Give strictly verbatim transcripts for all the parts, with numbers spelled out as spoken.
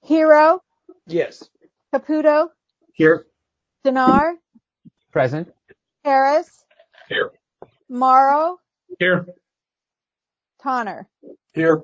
Hero, Yes. Caputo, Here. Dinar, Present. Harris, Here. Morrow, Here. Tonner. Here.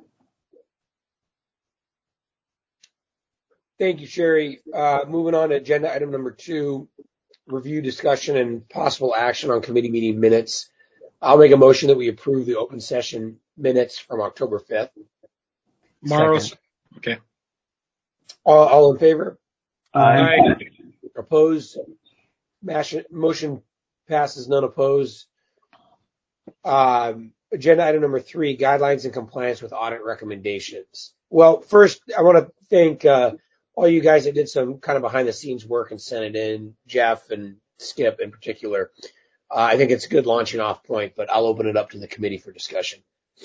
Thank you, Sherry. Uh, moving on to agenda item number two, review, discussion, and possible action on committee meeting minutes. I'll make a motion that we approve the open session minutes from October fifth. Morrow's. Okay. All, all in favor? Aye. Opposed? Motion passes, none opposed. Um, agenda item number three, guidelines and compliance with audit recommendations. Well, first, I want to thank uh, all you guys that did some kind of behind the scenes work and sent it in, Jeff and Skip in particular. Uh, I think it's a good launching off point, but I'll open it up to the committee for discussion.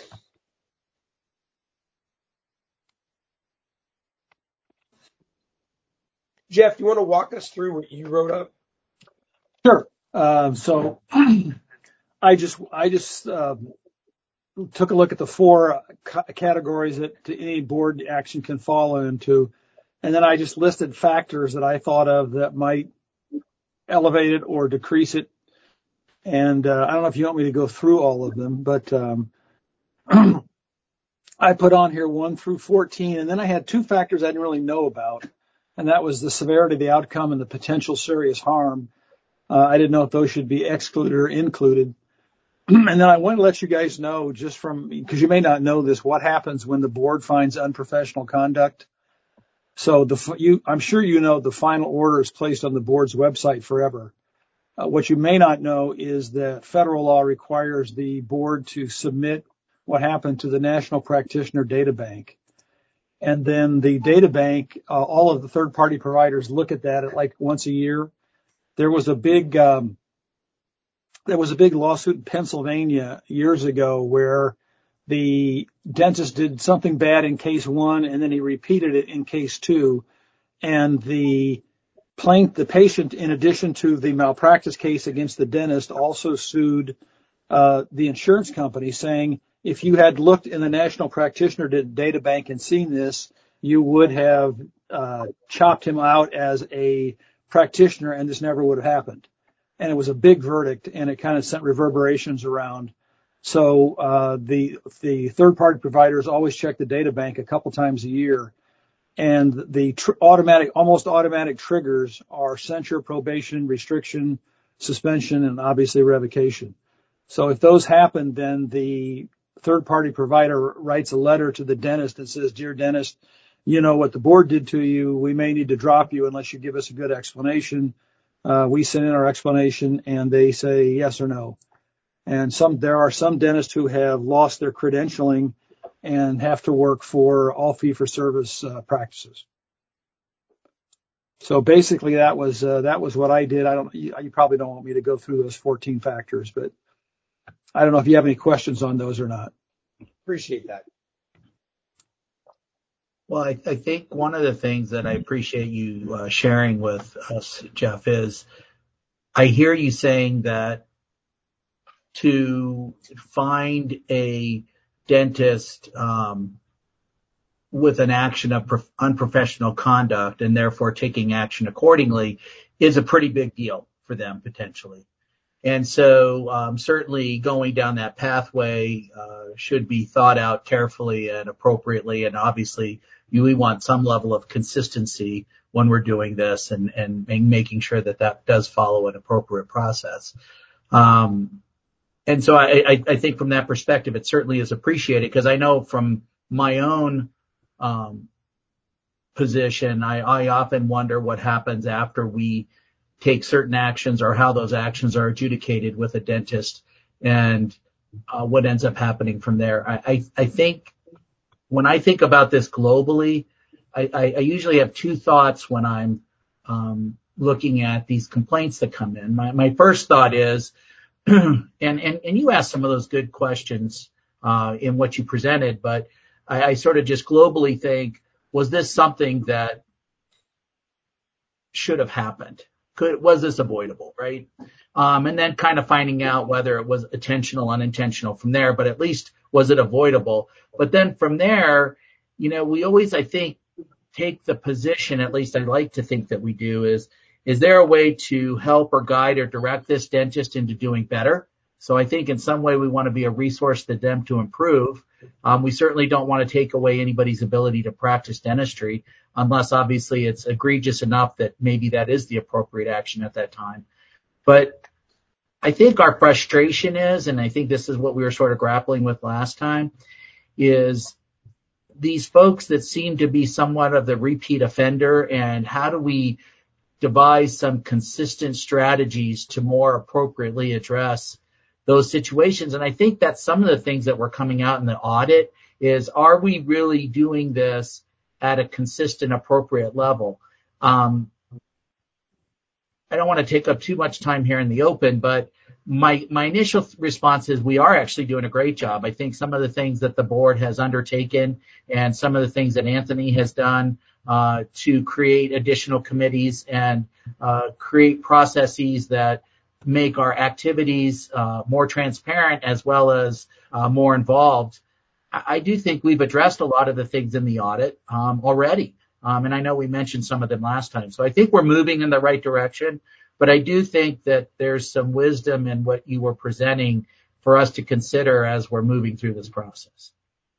Jeff, you want to walk us through what you wrote up? Sure. Uh, so I just I just uh, took a look at the four ca- categories that any board action can fall into, and then I just listed factors that I thought of that might elevate it or decrease it. And uh, I don't know if you want me to go through all of them, but um, I put on here one through fourteen, and then I had two factors I didn't really know about, and that was the severity of the outcome and the potential serious harm. Uh, I didn't know if those should be excluded or included. And then I want to let you guys know, just from, because you may not know this, what happens when the board finds unprofessional conduct. So the you, I'm sure you know the final order is placed on the board's website forever. Uh, what you may not know is that federal law requires the board to submit what happened to the National Practitioner Data Bank. And then the data bank, uh, all of the third-party providers look at that at like once a year. There was a big, um, there was a big lawsuit in Pennsylvania years ago where the dentist did something bad in case one, and then he repeated it in case two. And the plaintiff, the patient, in addition to the malpractice case against the dentist, also sued uh, the insurance company, saying if you had looked in the National Practitioner Data Bank and seen this, you would have uh, chopped him out as a practitioner, and this never would have happened. And it was a big verdict, and it kind of sent reverberations around. So uh, the the third-party providers always check the data bank a couple times a year, and the tr- automatic, almost automatic triggers are censure, probation, restriction, suspension, and obviously revocation. So if those happen, then the third-party provider writes a letter to the dentist that says, "Dear dentist, you know what the board did to you. We may need to drop you unless you give us a good explanation." Uh, we send in our explanation, and they say yes or no. And some there are some dentists who have lost their credentialing and have to work for all fee-for-service uh, practices. So basically, that was uh, that was what I did. I don't. You, you probably don't want me to go through those fourteen factors, but I don't know if you have any questions on those or not. Appreciate that. Well, I, I think one of the things that I appreciate you uh, sharing with us, Jeff, is I hear you saying that to find a dentist um, with an action of prof- unprofessional conduct and therefore taking action accordingly is a pretty big deal for them potentially. And so um, certainly going down that pathway uh, should be thought out carefully and appropriately. And obviously you, we want some level of consistency when we're doing this and, and, and making sure that that does follow an appropriate process. Um, and so I, I, I think from that perspective, it certainly is appreciated because I know from my own um, position, I, I often wonder what happens after we take certain actions or how those actions are adjudicated with a dentist and uh, what ends up happening from there. I, I, I think when I think about this globally, I, I, I usually have two thoughts when I'm um, looking at these complaints that come in. My, my first thought is, and, and, and you asked some of those good questions uh, in what you presented, but I, I sort of just globally think, was this something that should have happened? Could, was this avoidable, right? Um, and then kind of finding out whether it was intentional, unintentional from there, but at least was it avoidable? But then from there, you know, we always, I think, take the position, at least I like to think that we do, is, is there a way to help or guide or direct this dentist into doing better? So I think in some way we want to be a resource to them to improve. Um, we certainly don't want to take away anybody's ability to practice dentistry unless obviously it's egregious enough that maybe that is the appropriate action at that time. But I think our frustration is, and I think this is what we were sort of grappling with last time, is these folks that seem to be somewhat of the repeat offender, and how do we devise some consistent strategies to more appropriately address those situations? And I think that's some of the things that were coming out in the audit is, are we really doing this at a consistent, appropriate level? Um, I don't want to take up too much time here in the open, but my my initial response is we are actually doing a great job. I think some of the things that the board has undertaken and some of the things that Anthony has done uh, to create additional committees and uh, create processes that make our activities uh, more transparent as well as uh, more involved. I, I do think we've addressed a lot of the things in the audit um, already. Um, and I know we mentioned some of them last time. So I think we're moving in the right direction. But I do think that there's some wisdom in what you were presenting for us to consider as we're moving through this process.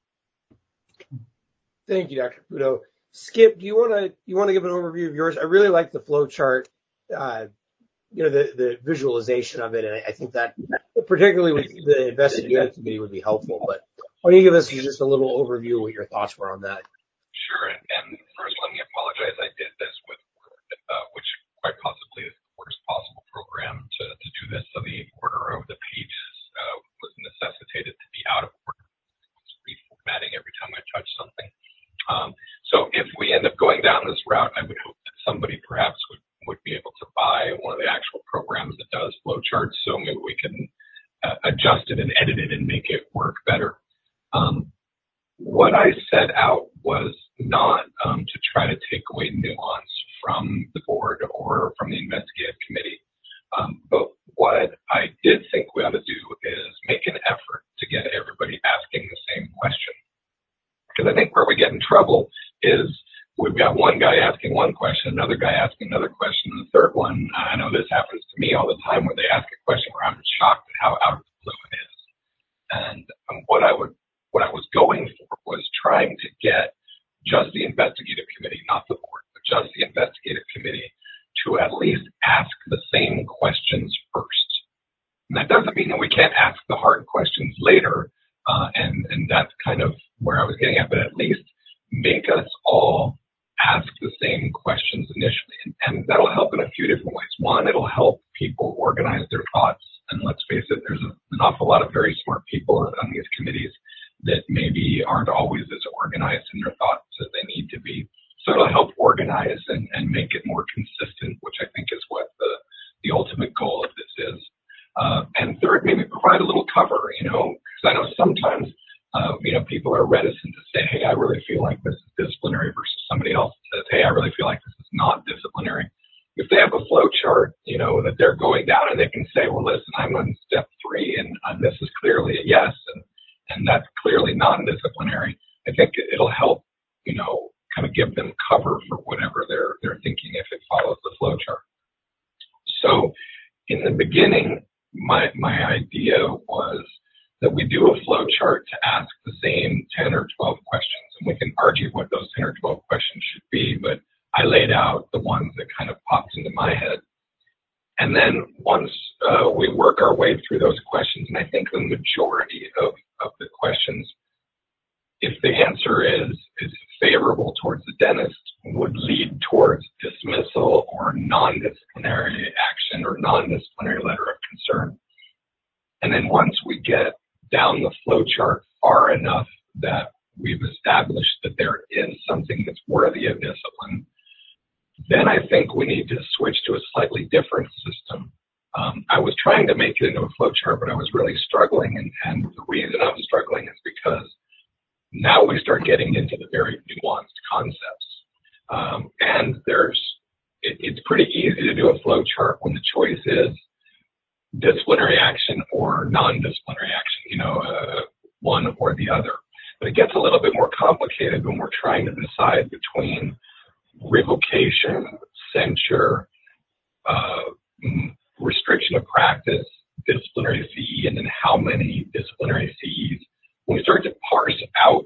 Thank you, Doctor Caputo. Skip, do you want to you want to give an overview of yours? I really like the flow chart, uh, you know, the, the visualization of it, and I think that particularly with the investigative committee would be helpful. But why don't you give us just a little overview of what your thoughts were on that? Sure, and, and first let me apologize. I did this with Word, uh, which quite possibly is the worst possible program to, to do this. So the order of the pages uh, was necessitated to be out of order. It was reformatting every time I touched something. Um, so if we end up going down this route, I would hope that somebody perhaps would, would be able to buy one of the actual programs that does flowcharts, so maybe we can uh, adjust it and edit it and make it work better. Um, what I set out was not um, to try to take away nuance from the board or from the investigative committee. Um, but what I did think we ought to do is make an effort to get everybody asking the same question. Because I think where we get in trouble is we've got one guy asking one question, another guy asking another question, and the third one, I know this happens to me all the time, where they ask a question where I'm shocked at how out of the blue it is. And um, what I would What I was going for was trying to get just the investigative committee, not the board, but just the investigative committee to at least ask the same questions first. And that doesn't mean that we can't ask the hard questions later, uh, and, and that's kind of where I was getting at, but at least make us all ask the same questions initially. And, and that'll help in a few different ways. One, it'll help people organize their thoughts. And let's face it, there's a, an awful lot of very smart people on these committees that maybe aren't always as organized in their thoughts as they need to be. So it'll help organize and, and make it more consistent, which I think is what the, the ultimate goal of this is. Uh, and third, maybe provide a little cover, you know, because I know sometimes, uh, you know, people are reticent to say, hey, I really feel like this is disciplinary, versus somebody else says, hey, I really feel like this is not disciplinary. If they have a flow chart, you know, that they're going down, and they can say, well, listen, I'm on step three, and uh, this is clearly a yes, and and that's clearly non-disciplinary, I think it'll help, you know, kind of give them cover for whatever they're they're thinking if it follows the flow chart. So in the beginning, my my idea was that we do a flow chart to ask the same ten or twelve questions, and we can argue what those ten or twelve questions should be, but I laid out the ones that kind of popped into my head. And then once uh, we work our way through those questions, and I think the majority of, of the questions, if the answer is, is favorable towards the dentist, would lead towards dismissal or non-disciplinary action or non-disciplinary letter of concern. And then once we get down the flow chart far enough that we've established that there is something that's worthy of discipline, then I think we need to switch to a slightly different system. Um, I was trying to make it into a flow chart, but I was really struggling. And, and the reason I was struggling is because now we start getting into the very nuanced concepts. Um, and there's, it, it's pretty easy to do a flow chart when the choice is disciplinary action or non-disciplinary action, you know, uh, one or the other. But it gets a little bit more complicated when we're trying to decide between revocation, censure, uh, restriction of practice, disciplinary C E, and then how many disciplinary C Es. When we start to parse out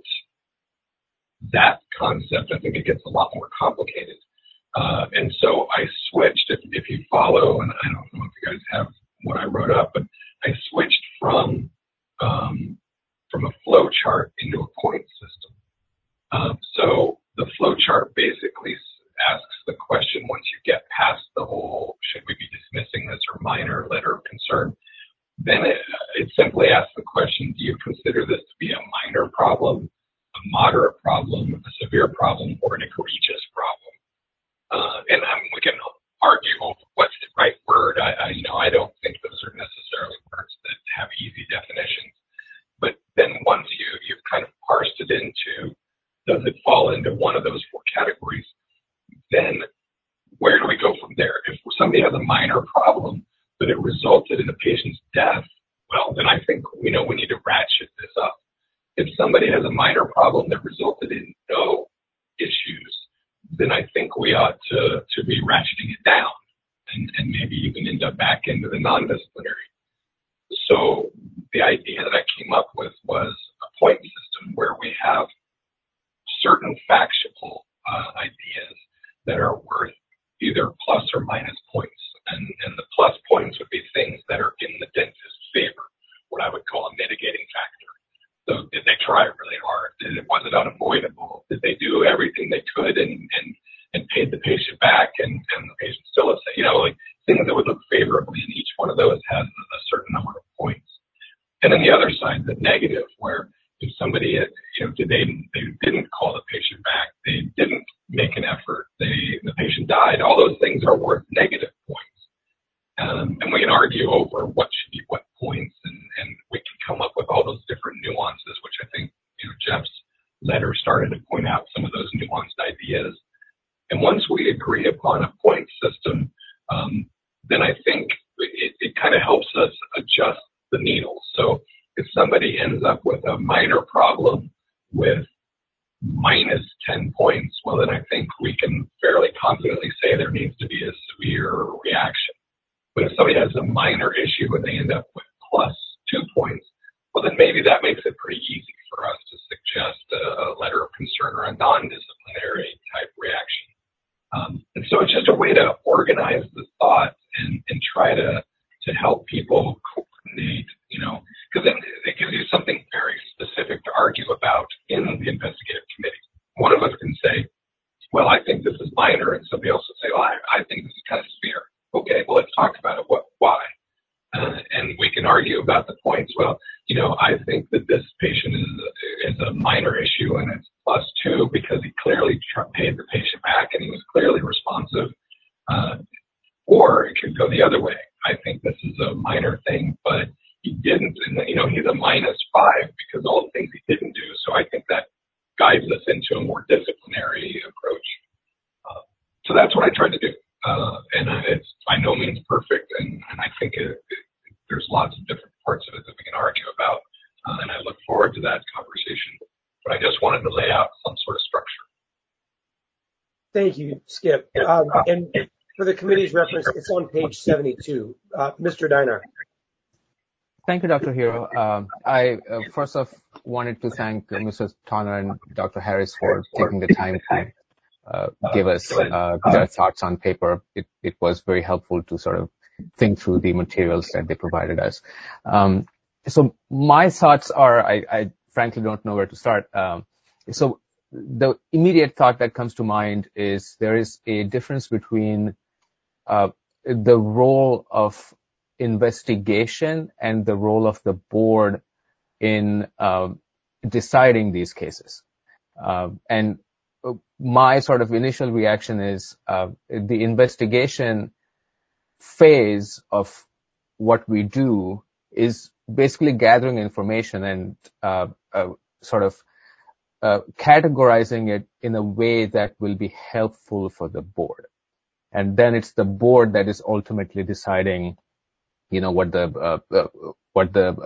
that concept, I think it gets a lot more complicated. Uh, and so I switched, if, if you follow, and I don't know if you guys have what I wrote up, but I switched from um, from a flow chart into a point system. Um, so the flow chart basically asks the question, once you get past the whole, should we be dismissing this or minor letter of concern, then it, it simply asks the question, do you consider this to be a minor problem, a moderate problem, a severe problem, or an egregious problem? Uh, and I mean, we can argue over what's the right word. I, I, you know, I don't think those are necessarily words that have easy definitions. But then once you, you've kind of parsed it into, does it fall into one of those four categories, then where do we go from there? If somebody has a minor problem, but it resulted in a patient's death, well, then I think, you know, we need to ratchet this up. If somebody has a minor problem that resulted in no issues, then I think we ought to, to be ratcheting it down and, and maybe even end up back into the non-disciplinary. So the idea that I came up with was a point system where we have certain factual uh, ideas that are worth either plus or minus points. And, and the plus points would be things that are in the dentist's favor, what I would call a mitigating factor. So did they try really hard? Did it, was it unavoidable? Did they do everything they could and, and, and paid the patient back and, and the patient still is, you know, like things that would look favorably, and each one of those has a certain number of points. And then the other side, the negative, where if somebody, had, you know, did they, they didn't call the patient back, they didn't make an effort, they, the patient died, all those things are worth negative points. Um, and we can argue over what should be what points, and, and we can come up with all those different nuances, which I think, you know, Jeff's letter started to point out some of those nuanced ideas. And once we agree upon a point system, um, then I think it, it kind of helps us adjust the needle. So if somebody ends up with a minor problem with minus ten points, well, then I think we can fairly confidently say there needs to be a severe reaction. But if somebody has a minor issue and they end up with plus two points, well, then maybe that makes it pretty easy for us to suggest a letter of concern or a non-disciplinary type reaction. Um, and so it's just a way to organize the thought and, and try to, to help people coordinate, you know, because then it gives you something very specific to argue about in the investigative committee. One of us can say, well, I think this is minor, and somebody else will say, well, I, I think this is kind of severe. Okay, well, let's talk about it. What, why? Uh, and we can argue about the points. Well, you know, I think that this patient is a, is a minor issue, and it's plus two because he clearly paid the patient back and he was clearly responsive. Uh, or it could go the other way. I think this is a minor thing, but he didn't, and you know, he's a minus five because all the things he didn't do. So I think that guides us into a more disciplinary approach. Uh, so that's what I tried to do. Uh, and it's by no means perfect, and, and I think it, it, there's lots of different parts of it that we can argue about, uh, and I look forward to that conversation. But I just wanted to lay out some sort of structure. Thank you, Skip. Um, and for the committee's reference, it's on page seventy-two. Uh, Mister Dinar. Thank you, Doctor Hero. Um, I uh, first off wanted to thank uh, Mister Tanner and Doctor Harris for taking the time to Uh, give us uh, their thoughts on paper. It, it was very helpful to sort of think through the materials that they provided us. Um, so my thoughts are, I, I frankly don't know where to start. Um, so the immediate thought that comes to mind is there is a difference between uh, the role of investigation and the role of the board in uh, deciding these cases. Uh, and my sort of initial reaction is uh, the investigation phase of what we do is basically gathering information and uh, uh, sort of uh, categorizing it in a way that will be helpful for the board. And then it's the board that is ultimately deciding, you know, what the uh, uh, what the uh,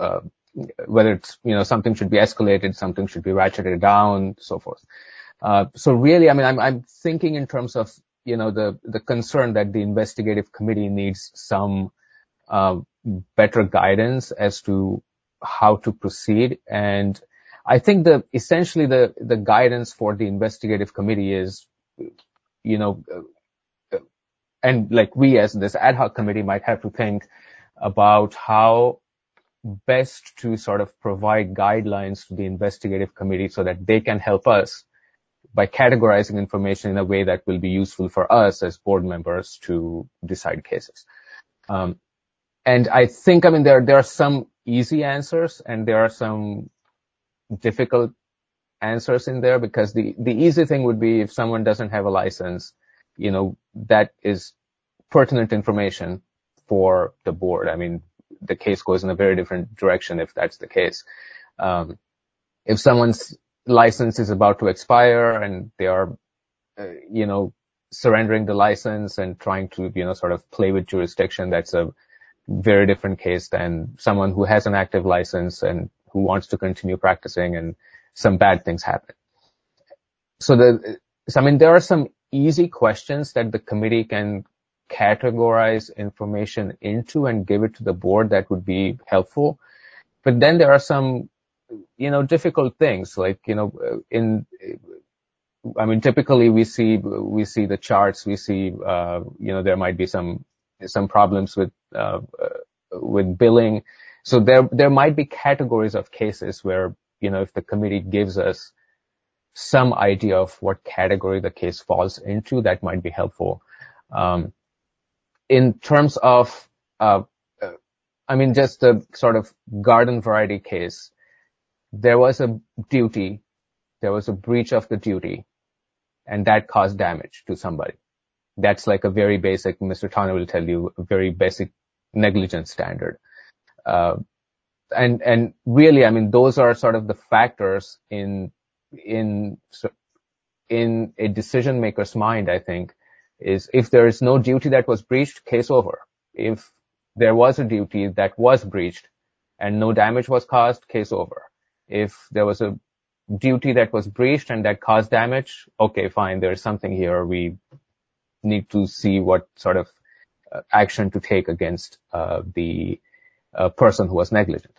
whether it's, you know, something should be escalated, something should be ratcheted down, so forth. Uh, so really, I mean, I'm, I'm thinking in terms of, you know, the, the concern that the investigative committee needs some, uh, better guidance as to how to proceed. And I think the, essentially the, the guidance for the investigative committee is, you know, uh, and like we as this ad hoc committee might have to think about how best to sort of provide guidelines to the investigative committee so that they can help us by categorizing information in a way that will be useful for us as board members to decide cases. Um, and I think, I mean, there, there are some easy answers and there are some difficult answers in there, because the, the easy thing would be if someone doesn't have a license, you know, that is pertinent information for the board. I mean, the case goes in a very different direction if that's the case. Um, if someone's license is about to expire and they are, uh, you know, surrendering the license and trying to, you know, sort of play with jurisdiction, that's a very different case than someone who has an active license and who wants to continue practicing and some bad things happen. So the, so I mean, there are some easy questions that the committee can categorize information into and give it to the board that would be helpful. But then there are some, you know, difficult things like, you know, in, I mean, typically we see, we see the charts, we see, uh, you know, there might be some, some problems with, uh, with billing. So there, there might be categories of cases where, you know, if the committee gives us some idea of what category the case falls into, that might be helpful. Um, in terms of, uh, I mean, just the sort of garden variety case, there was a duty, there was a breach of the duty, and that caused damage to somebody. That's like a very basic, Mister Tanner will tell you, a very basic negligence standard. Uh, and, and really, I mean, those are sort of the factors in, in, in a decision maker's mind, I think, is if there is no duty that was breached, case over. If there was a duty that was breached and no damage was caused, case over. If there was a duty that was breached and that caused damage, okay, fine, there's something here. We need to see what sort of uh, action to take against uh, the uh, person who was negligent.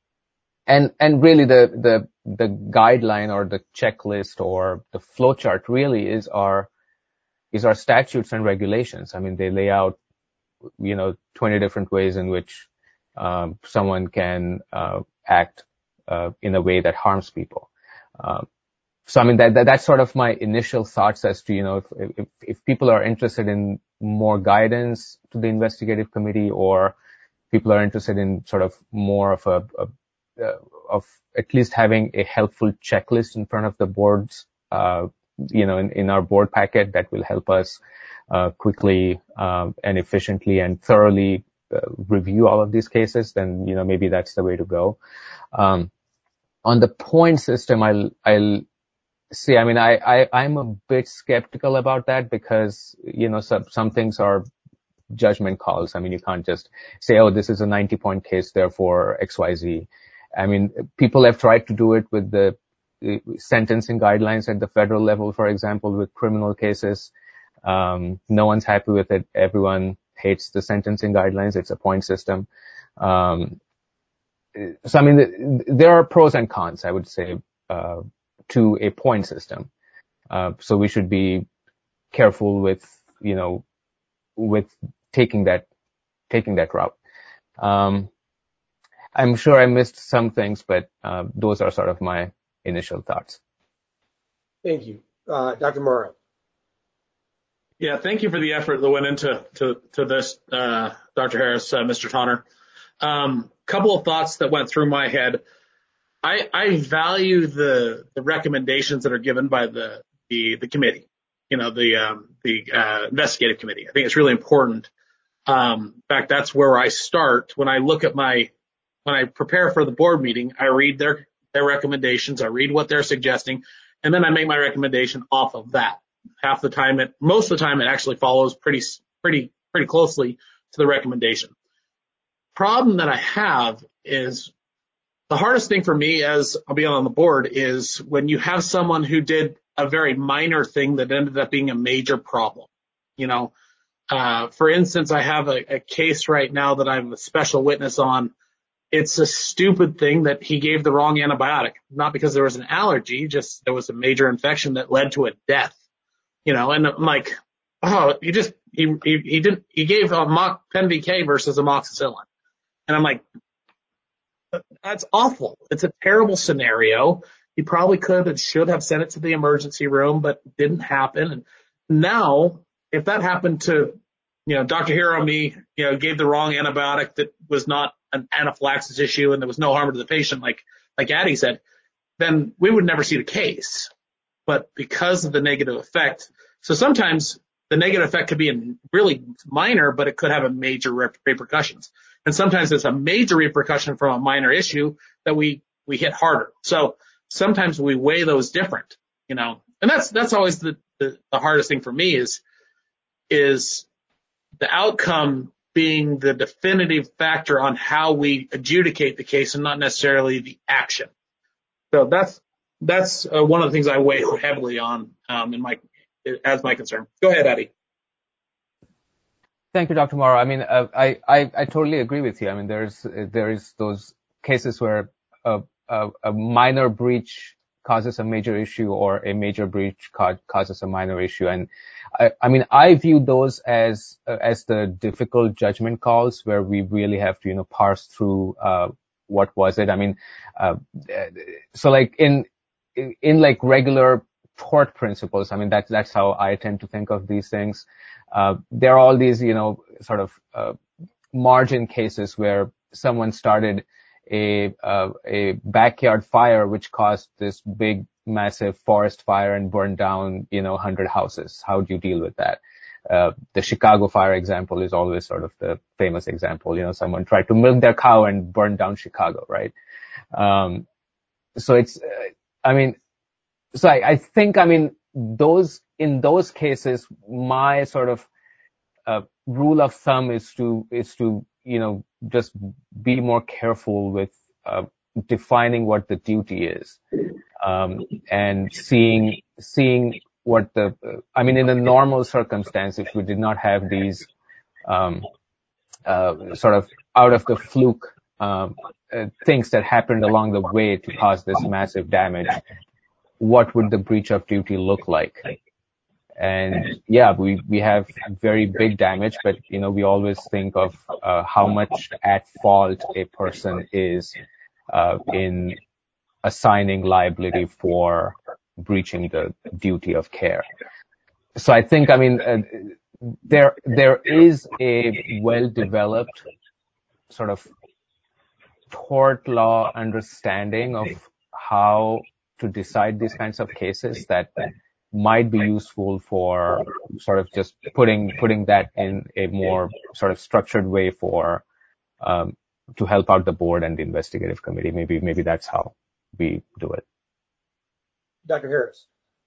And, and really the, the, the guideline or the checklist or the flowchart really is our, is our statutes and regulations. I mean, they lay out, you know, twenty different ways in which, um, someone can, uh, act, uh, in a way that harms people. Um, so I mean, that, that, that's sort of my initial thoughts as to, you know, if, if, if people are interested in more guidance to the investigative committee, or people are interested in sort of more of a, a Uh, of at least having a helpful checklist in front of the boards, uh, you know, in, in our board packet that will help us uh, quickly um, and efficiently and thoroughly uh, review all of these cases, then, you know, maybe that's the way to go. Um, on the point system, I'll, I'll see, I mean, I, I, I'm a bit skeptical about that because, you know, some, some things are judgment calls. I mean, you can't just say, oh, this is a ninety point case, therefore X Y Z. I mean, people have tried to do it with the, the sentencing guidelines at the federal level, for example, with criminal cases. Um, no one's happy with it. Everyone hates the sentencing guidelines. It's a point system. Um, so, I mean, the, there are pros and cons, I would say, uh, to a point system. Uh, so we should be careful with, you know, with taking that, taking that route. Um, I'm sure I missed some things, but uh, those are sort of my initial thoughts. Thank you. Uh, Doctor Morrow. Yeah, thank you for the effort that went into to, to this, uh, Doctor Harris, uh, Mister Tonner. Um, couple of thoughts that went through my head. I, I value the, the recommendations that are given by the, the, the committee, you know, the, um, the uh, investigative committee. I think it's really important. Um, in fact, that's where I start when I look at my When I prepare for the board meeting, I read their, their recommendations, I read what they're suggesting, and then I make my recommendation off of that. Half the time, it, most of the time, it actually follows pretty, pretty, pretty closely to the recommendation. Problem that I have is the hardest thing for me as I'll be on the board is when you have someone who did a very minor thing that ended up being a major problem. You know, uh, for instance, I have a, a case right now that I'm a special witness on. It's a stupid thing that he gave the wrong antibiotic, not because there was an allergy, just there was a major infection that led to a death. You know, and I'm like, oh, he just, he, he, he didn't, he gave a mock Pen V K versus amoxicillin. And I'm like, that's awful. It's a terrible scenario. He probably could and should have sent it to the emergency room, but it didn't happen. And now, if that happened to, you know, Doctor Hero, me, you know, gave the wrong antibiotic that was not an anaphylaxis issue and there was no harm to the patient, like, like Addie said, then we would never see the case. But because of the negative effect, so sometimes the negative effect could be really minor, but it could have a major repercussions. And sometimes it's a major repercussion from a minor issue that we, we hit harder. So sometimes we weigh those different, you know, and that's, that's always the, the, the hardest thing for me is, is the outcome being the definitive factor on how we adjudicate the case and not necessarily the action. So that's, that's uh, one of the things I weigh heavily on, um, in my, as my concern. Go ahead, Eddie. Thank you, Doctor Morrow. I mean, uh, I, I, I totally agree with you. I mean, there's, there is those cases where a, a, a minor breach causes a major issue or a major breach ca- causes a minor issue. And I, I mean, I view those as, uh, as the difficult judgment calls where we really have to, you know, parse through, uh, what was it? I mean, uh, so like in, in, in like regular tort principles, I mean, that's, that's how I tend to think of these things. Uh, there are all these, you know, sort of, uh, margin cases where someone started a, uh, a backyard fire, which caused this big, massive forest fire and burned down, you know, one hundred houses. How do you deal with that? Uh, the Chicago fire example is always sort of the famous example. You know, someone tried to milk their cow and burned down Chicago, right? Um, so it's, uh, I mean, so I, I think, I mean, those, in those cases, my sort of, uh, rule of thumb is to, is to, you know, just be more careful with, uh, defining what the duty is, um, and seeing, seeing what the, uh, I mean, in a normal circumstance, if we did not have these, um, uh, sort of out of the fluke, um, uh, things that happened along the way to cause this massive damage, what would the breach of duty look like? And yeah, we, we have very big damage, but you know, we always think of, uh, how much at fault a person is, uh, in assigning liability for breaching the duty of care. So I think, I mean, uh, there, there is a well-developed sort of tort law understanding of how to decide these kinds of cases that might be useful for sort of just putting, putting that in a more sort of structured way for, um, to help out the board and the investigative committee. Maybe, maybe that's how we do it. Doctor Harris.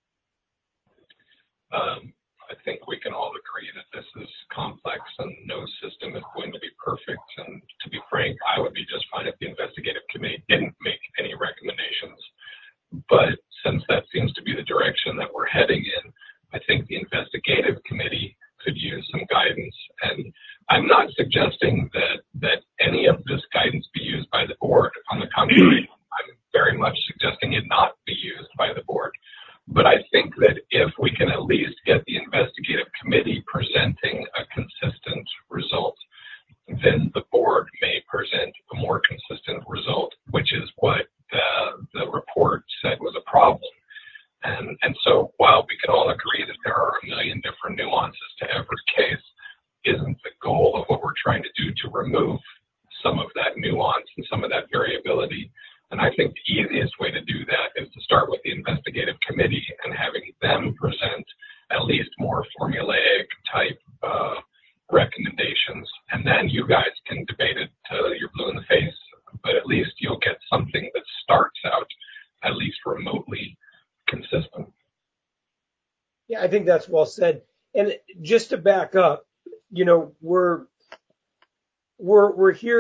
Um, I think we can all agree that this is complex and no system is going to be perfect. And to be frank, I would be just fine if the investigative committee didn't make any recommendations. But since that seems to be the direction that we're heading in, I think the investigative committee could use some guidance. And I'm not suggesting that, that any of this guidance be used by the board. On the contrary, I'm very much suggesting it not be used by the board. But I think that if we can at least get the investigative committee presenting a consistent result, then the board may present a more consistent result, which is what the, the report said was a problem. And, and so while we can all agree that there are a million different nuances to every case, isn't the goal of what we're trying to do to remove some of that nuance and some of that variability? And I think the easiest way to do that is to start with the investigative committee and having them present at least more formulaic type uh, recommendations. And then you guys can debate it till you're blue in the face, but at least you'll get something that starts out at least remotely consistent. Yeah, I think that's well said. And just to back up, you know, we're we're we're here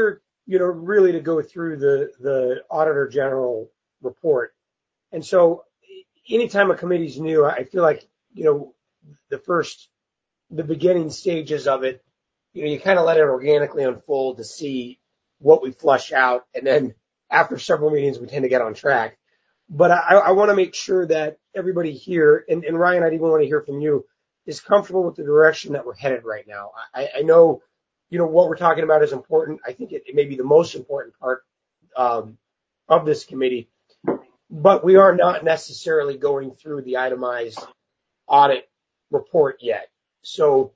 you know, really to go through the, the Auditor General report. And so anytime a committee's new, I feel like, you know, the first, the beginning stages of it, you know, you kind of let it organically unfold to see what we flush out. And then after several meetings, we tend to get on track. But I, I want to make sure that everybody here, and, and Ryan, I'd even want to hear from you, is comfortable with the direction that we're headed right now. I, I know, you know, what we're talking about is important. I think it, it may be the most important part um, of this committee, but we are not necessarily going through the itemized audit report yet. So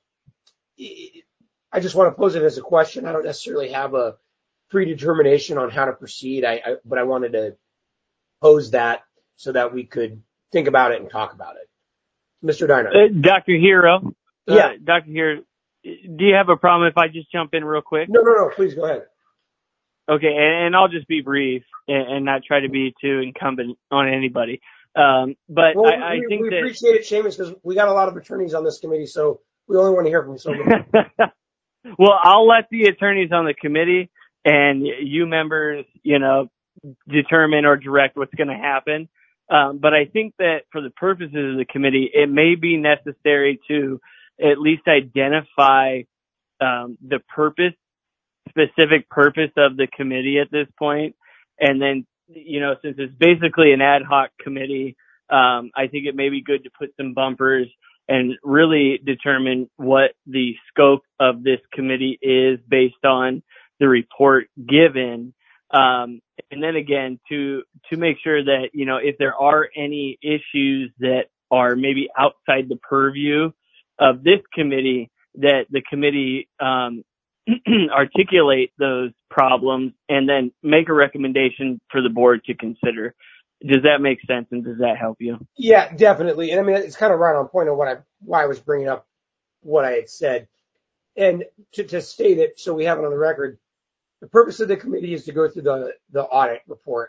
I just want to pose it as a question. I don't necessarily have a predetermination on how to proceed, I, I, but I wanted to pose that so that we could think about it and talk about it. Mister Diner. Uh, Doctor Hero. Yeah. Uh, Doctor Hero, do you have a problem if I just jump in real quick? No, no, no. Please go ahead. Okay, and, and I'll just be brief and, and not try to be too incumbent on anybody. Um, but well, I, I we, think we that... appreciate it, Seamus, because we got a lot of attorneys on this committee, so we only want to hear from so many. Well, I'll let the attorneys on the committee and you members, you know, determine or direct what's going to happen. Um, but I think that for the purposes of the committee, it may be necessary to at least identify um, the purpose, specific purpose of the committee at this point. And then, you know, since it's basically an ad hoc committee, um, I think it may be good to put some bumpers and really determine what the scope of this committee is based on the report given. Um, and then again, to, to make sure that, you know, if there are any issues that are maybe outside the purview of this committee, that the committee, um, articulate those problems and then make a recommendation for the board to consider. Does that make sense, and does that help you? Yeah, definitely. And I mean, it's kind of right on point on what I, why I was bringing up what I had said. And to, to state it, so we have it on the record, the purpose of the committee is to go through the, the audit report.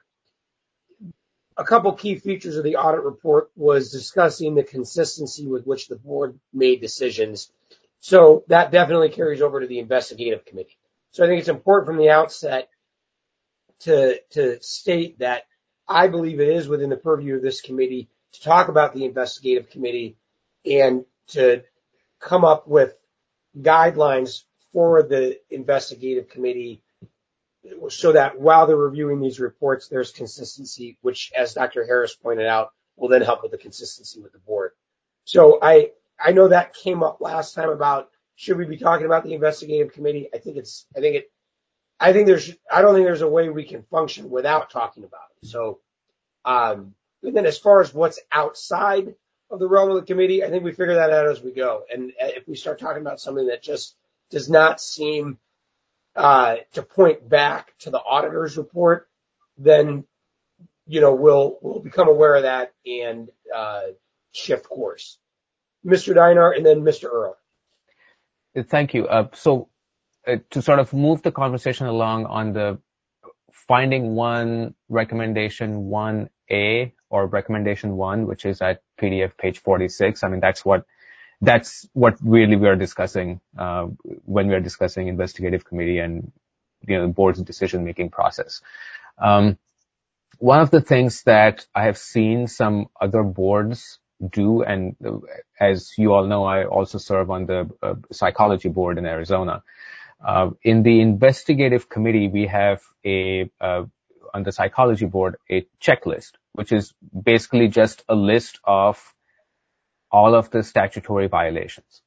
A couple key features of the audit report was discussing the consistency with which the board made decisions. So that definitely carries over to the investigative committee. So I think it's important from the outset to, to state that I believe it is within the purview of this committee to talk about the investigative committee and to come up with guidelines for the investigative committee so that while they're reviewing these reports, there's consistency, which, as Doctor Harris pointed out, will then help with the consistency with the board. So I, I know that came up last time about should we be talking about the investigative committee? I think it's, I think it, I think there's, I don't think there's a way we can function without talking about it. So, um, and then as far as what's outside of the realm of the committee, I think we figure that out as we go. And if we start talking about something that just does not seem uh, to point back to the auditor's report, then, you know, we'll, we'll become aware of that and uh, shift course. Mister Dinar and then Mister Earl. Thank you. Uh, so uh, to sort of move the conversation along on the finding one recommendation one A or recommendation one, which is at P D F page forty-six. I mean, that's what, that's what really we are discussing, uh, when we are discussing investigative committee and, you know, the board's decision-making process. Um, one of the things that I have seen some other boards do, and as you all know, I also serve on the uh, psychology board in Arizona. Uh, in the investigative committee, we have a, uh, on the psychology board, a checklist, which is basically just a list of all of the statutory violations.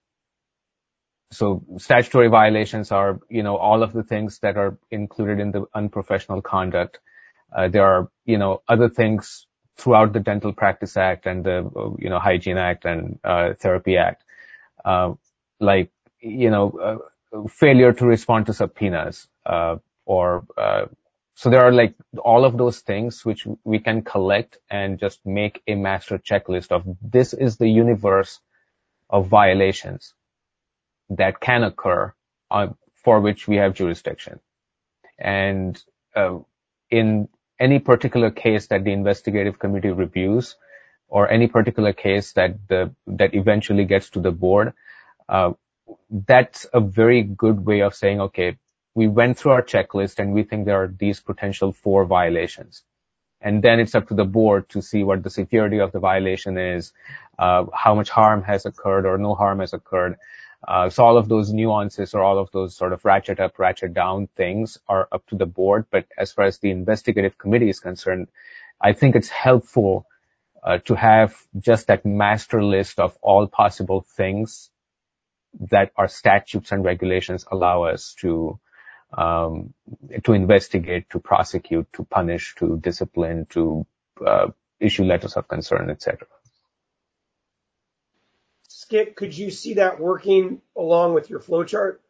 So statutory violations are, you know, all of the things that are included in the unprofessional conduct. Uh, there are, you know, other things throughout the Dental Practice Act and the, uh, you know, Hygiene Act and uh, Therapy Act, uh, like, you know, uh, failure to respond to subpoenas, uh, or, uh, so there are like all of those things which we can collect and just make a master checklist of this is the universe of violations that can occur uh, for which we have jurisdiction. And uh, in any particular case that the investigative committee reviews or any particular case that the that eventually gets to the board, uh, that's a very good way of saying, okay, we went through our checklist and we think there are these potential four violations. And then it's up to the board to see what the severity of the violation is, uh, how much harm has occurred or no harm has occurred. Uh, so all of those nuances or all of those sort of ratchet up, ratchet down things are up to the board. But as far as the investigative committee is concerned, I think it's helpful uh, to have just that master list of all possible things that our statutes and regulations allow us to um, to investigate, to prosecute, to punish, to discipline, to uh, issue letters of concern, et cetera. Skip, could you see that working along with your flow chart?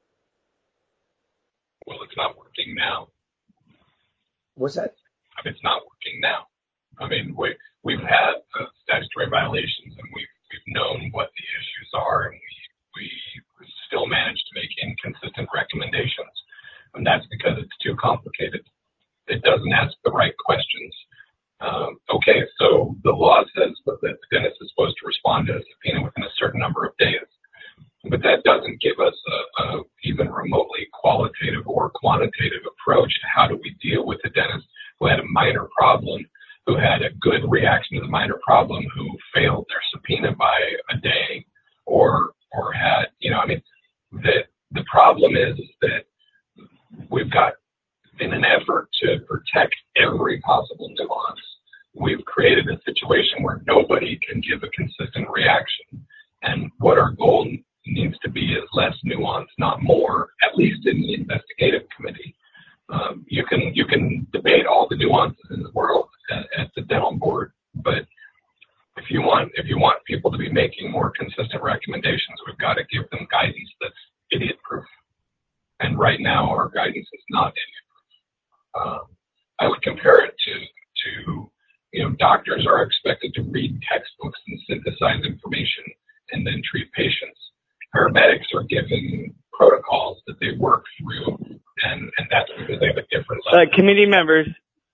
Well, it's not working now. What's that? I mean, it's not working now. I mean, we, we've had uh, statutory violations, and we've, we've known what the issues are, and we, we still managed to make inconsistent recommendations. And that's because it's too complicated. It doesn't ask the right questions. Um, okay, so the law says that the dentist is supposed to respond to a subpoena within a certain number of days. But that doesn't give us a, a even remotely qualitative or quantitative approach to how do we deal with a dentist who had a minor problem, who had a good reaction to the minor problem, who failed their subpoena by a day, or or had, you know, I mean, the the problem is, is that we've got, in an effort to protect every possible nuance, we've created a situation where nobody can give a consistent reaction. And what our goal needs to be is less nuance, not more, at least in the investigative committee. Um, you can you can debate all the nuances in the world at, at the dental board, but if you want if you want people to be making more consistent recommendations, we've got to give them guidance that's idiot-proof. And right now, our guidance is not idiot-proof. Um, I would compare it to to you know, doctors are expected to read textbooks and synthesize information and then treat patients. Paramedics are given protocols that they work through, and, and that's because they have a different level. Uh, committee members,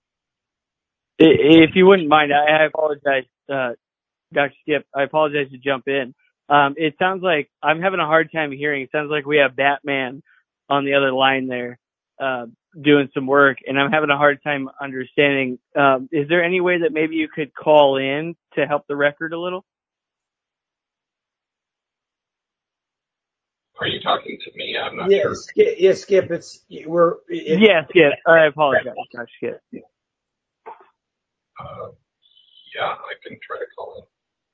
if you wouldn't mind, I, I apologize, uh, Doctor Skip. I apologize to jump in. Um, it sounds like I'm having a hard time hearing. It sounds like we have Batman on the other line there, uh, doing some work, and I'm having a hard time understanding. Um, is there any way that maybe you could call in to help the record a little? Are you talking to me? I'm not yeah, sure. Skip, yeah, Skip. It's we're. It, yeah, Skip. I apologize, Doctor Skip. Uh, yeah, I can try to call in.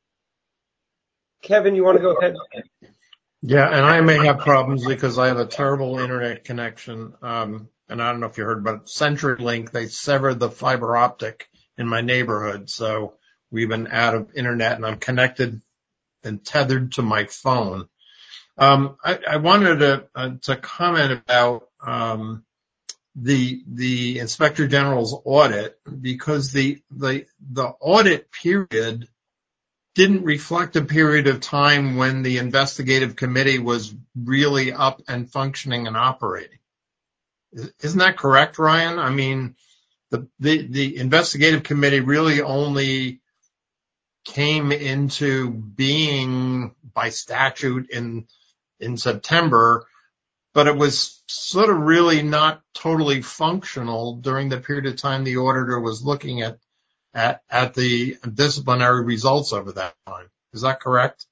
Kevin, you want to go ahead? Yeah, and I may have problems because I have a terrible internet connection. Um, and I don't know if you heard about CenturyLink. They severed the fiber optic in my neighborhood, so we've been out of internet, and I'm connected and tethered to my phone. Um, I, I wanted to, uh, to comment about um, the the Inspector General's audit, because the the the audit period didn't reflect a period of time when the investigative committee was really up and functioning and operating. Isn't that correct, Ryan? I mean, the the, the investigative committee really only came into being by statute in in September, but it was sort of really not totally functional during the period of time the auditor was looking at at, at the disciplinary results over that time. Is that correct?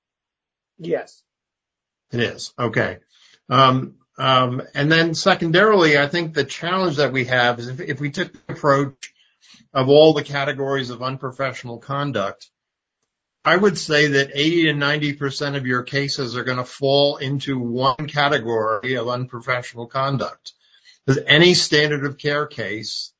Yes. It is. Okay. Um, um, and then secondarily, I think the challenge that we have is if, if we took the approach of all the categories of unprofessional conduct, I would say that eighty to ninety percent of your cases are going to fall into one category of unprofessional conduct. Because any standard of care case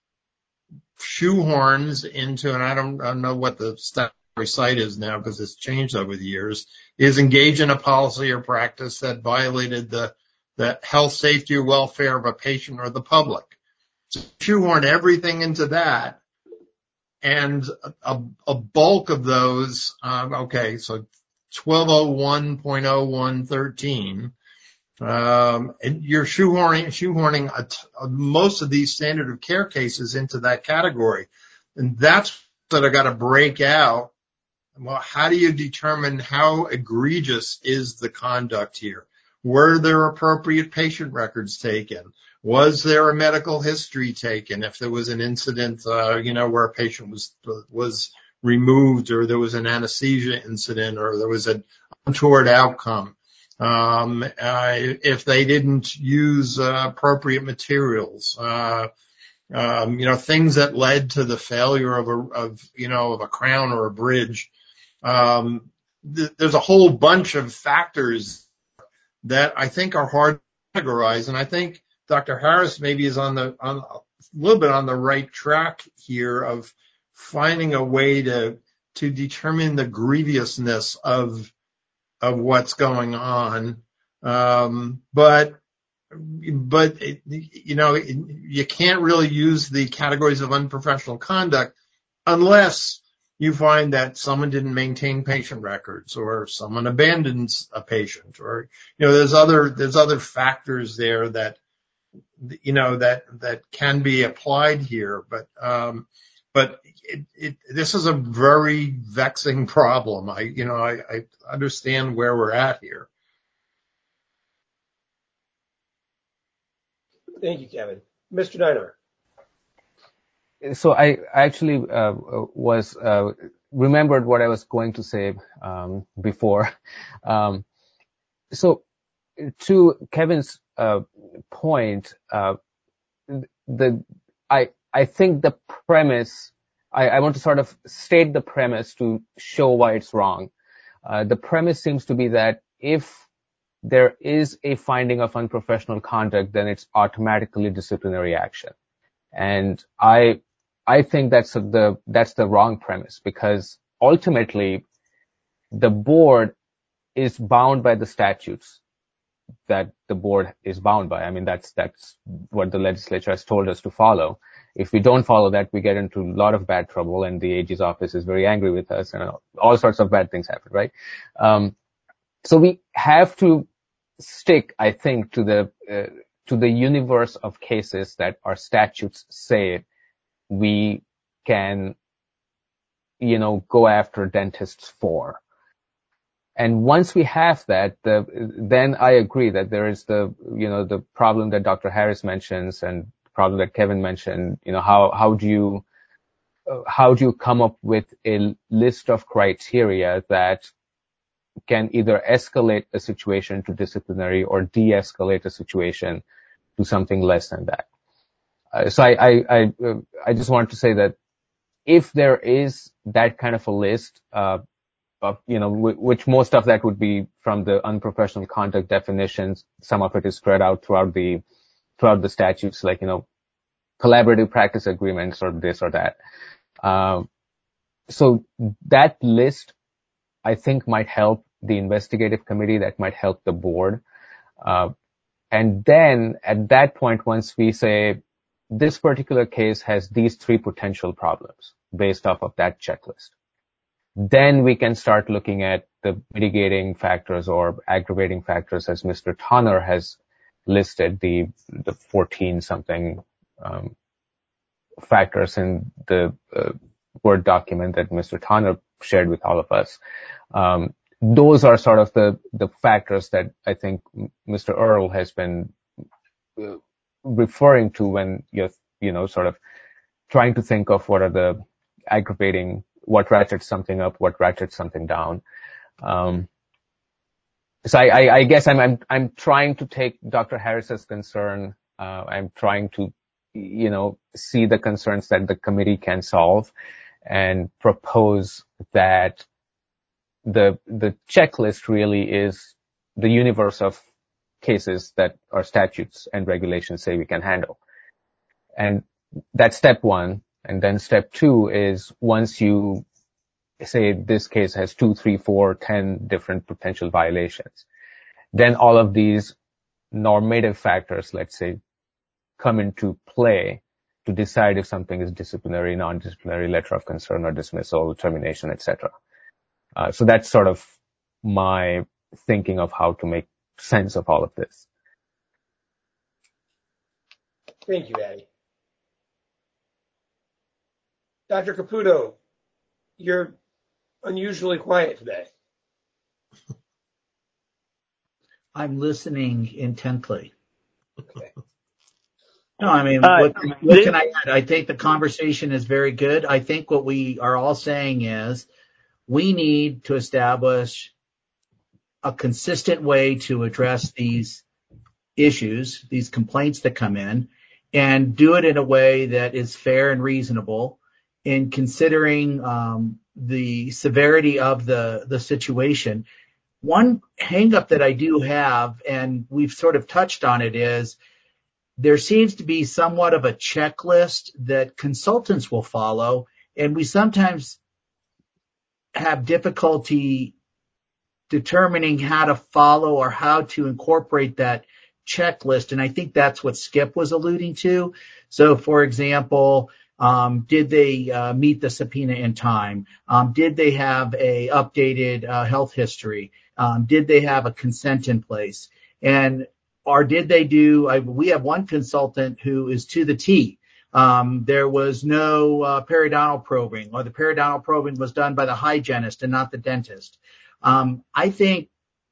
shoehorns into, and I don't, I don't know what the statutory site is now because it's changed over the years, is engage in a policy or practice that violated the, the health, safety, or welfare of a patient or the public. So shoehorn everything into that. And a, a bulk of those, um, okay, so twelve oh one point oh one thirteen, um, and you're shoehorning, shoehorning a t- a, most of these standard of care cases into that category. And that's what I got to break out. Well, how do you determine how egregious is the conduct here? Were there appropriate patient records taken? Was there a medical history taken if there was an incident, uh, you know, where a patient was was removed, or there was an anesthesia incident, or there was an untoward outcome? Um, uh, if they didn't use uh, appropriate materials, uh, um, you know, things that led to the failure of a, of, you know, of a crown or a bridge. Um, th- there's a whole bunch of factors that I think are hard to categorize. And I think Doctor Harris maybe is on the, on a little bit on the right track here of finding a way to, to determine the grievousness of, of what's going on. Um, but, but, it, you know, it, you can't really use the categories of unprofessional conduct unless you find that someone didn't maintain patient records, or someone abandons a patient, or, you know, there's other, there's other factors there that, you know, that, that can be applied here. But, um, but it, it, this is a very vexing problem. I, you know, I, I understand where we're at here. Thank you, Kevin. Mister Diner. So I actually uh, was uh, remembered what I was going to say um, before. Um, so to Kevin's uh, point, uh, the I I think the premise I, I want to sort of state the premise to show why it's wrong. Uh, the premise seems to be that if there is a finding of unprofessional conduct, then it's automatically disciplinary action. And I, I think that's the, that's the wrong premise, because ultimately the board is bound by the statutes that the board is bound by. I mean, that's, that's what the legislature has told us to follow. If we don't follow that, we get into a lot of bad trouble, and the A G's office is very angry with us, and all sorts of bad things happen, right? Um, so we have to stick, I think, to the, uh, to the universe of cases that our statutes say we can, you know, go after dentists for. And once we have that, the, then I agree that there is the, you know, the problem that Doctor Harris mentions, and the problem that Kevin mentioned. You know, how, how do you, uh, how do you come up with a list of criteria that can either escalate a situation to disciplinary or de-escalate a situation to something less than that? Uh, so I, I, I, uh, I just want to say that if there is that kind of a list, uh, of, you know, w- which most of that would be from the unprofessional conduct definitions, some of it is spread out throughout the, throughout the statutes, like, you know, collaborative practice agreements or this or that. Um, so that list, I think, might help the investigative committee, that might help the board. Uh, and then at that point, once we say, this particular case has these three potential problems based off of that checklist, then we can start looking at the mitigating factors or aggravating factors, as Mister Tonner has listed, the the fourteen something um, factors in the uh, Word document that Mister Tonner shared with all of us. Um, those are sort of the the factors that I think Mister Earl has been uh, referring to when you're, you know, sort of trying to think of what are the aggravating, what ratchets something up, what ratchets something down. Um, so I, I, I guess I'm, I'm, I'm trying to take Doctor Harris's concern. Uh, I'm trying to, you know, see the concerns that the committee can solve and propose that the, the checklist really is the universe of cases that our statutes and regulations say we can handle. And that's step one. And then step two is, once you say this case has two, three, four, ten different potential violations, then all of these normative factors, let's say, come into play to decide if something is disciplinary, non-disciplinary, letter of concern or dismissal, termination, et cetera. Uh, so that's sort of my thinking of how to make sense of all of this. Thank you, Addie. Doctor Caputo, you're unusually quiet today. I'm listening intently. Okay. No, I mean, Uh, what, what this, can I add? I think the conversation is very good. I think what we are all saying is we need to establish a consistent way to address these issues, these complaints that come in, and do it in a way that is fair and reasonable in considering um, the severity of the, the situation. One hangup that I do have, and we've sort of touched on it, is there seems to be somewhat of a checklist that consultants will follow, and we sometimes have difficulty determining how to follow or how to incorporate that checklist. And I think that's what Skip was alluding to. So, for example, um, did they uh, meet the subpoena in time? Um, did they have a updated uh, health history? Um, did they have a consent in place? And or did they do? I, we have one consultant who is to the T. Um, there was no uh, periodontal probing, or the periodontal probing was done by the hygienist and not the dentist. Um, I think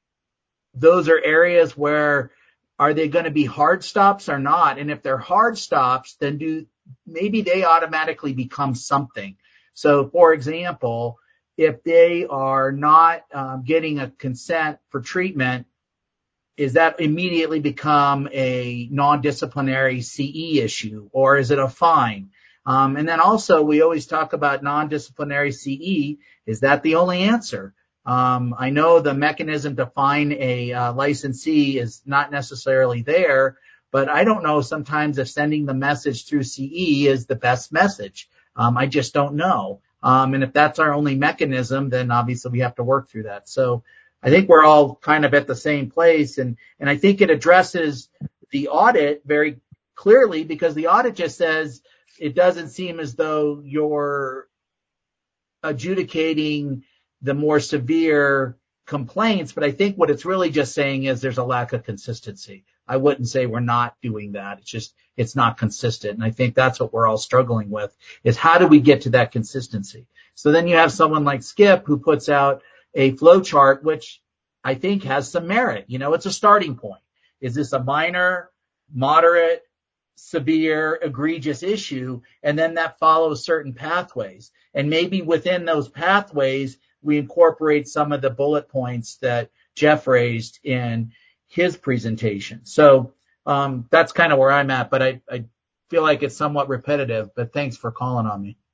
those are areas where, are they going to be hard stops or not? And if they're hard stops, then do maybe they automatically become something. So, for example, if they are not um, getting a consent for treatment, is that immediately become a non-disciplinary C E issue, or is it a fine? Um, and then also, we always talk about non-disciplinary C E. Is that the only answer? Um, I know the mechanism to fine a uh, licensee is not necessarily there, but I don't know sometimes if sending the message through C E is the best message. Um, I just don't know. Um, and if that's our only mechanism, then obviously we have to work through that. So I think we're all kind of at the same place, and, and I think it addresses the audit very clearly, because the audit just says it doesn't seem as though you're adjudicating the more severe complaints, but I think what it's really just saying is there's a lack of consistency. I wouldn't say we're not doing that. It's just, it's not consistent. And I think that's what we're all struggling with, is how do we get to that consistency? So then you have someone like Skip who puts out a flow chart, which I think has some merit. You know, it's a starting point. Is this a minor, moderate, severe, egregious issue? And then that follows certain pathways. And maybe within those pathways, we incorporate some of the bullet points that Jeff raised in his presentation. So um, that's kind of where I'm at, but I, I feel like it's somewhat repetitive, but thanks for calling on me.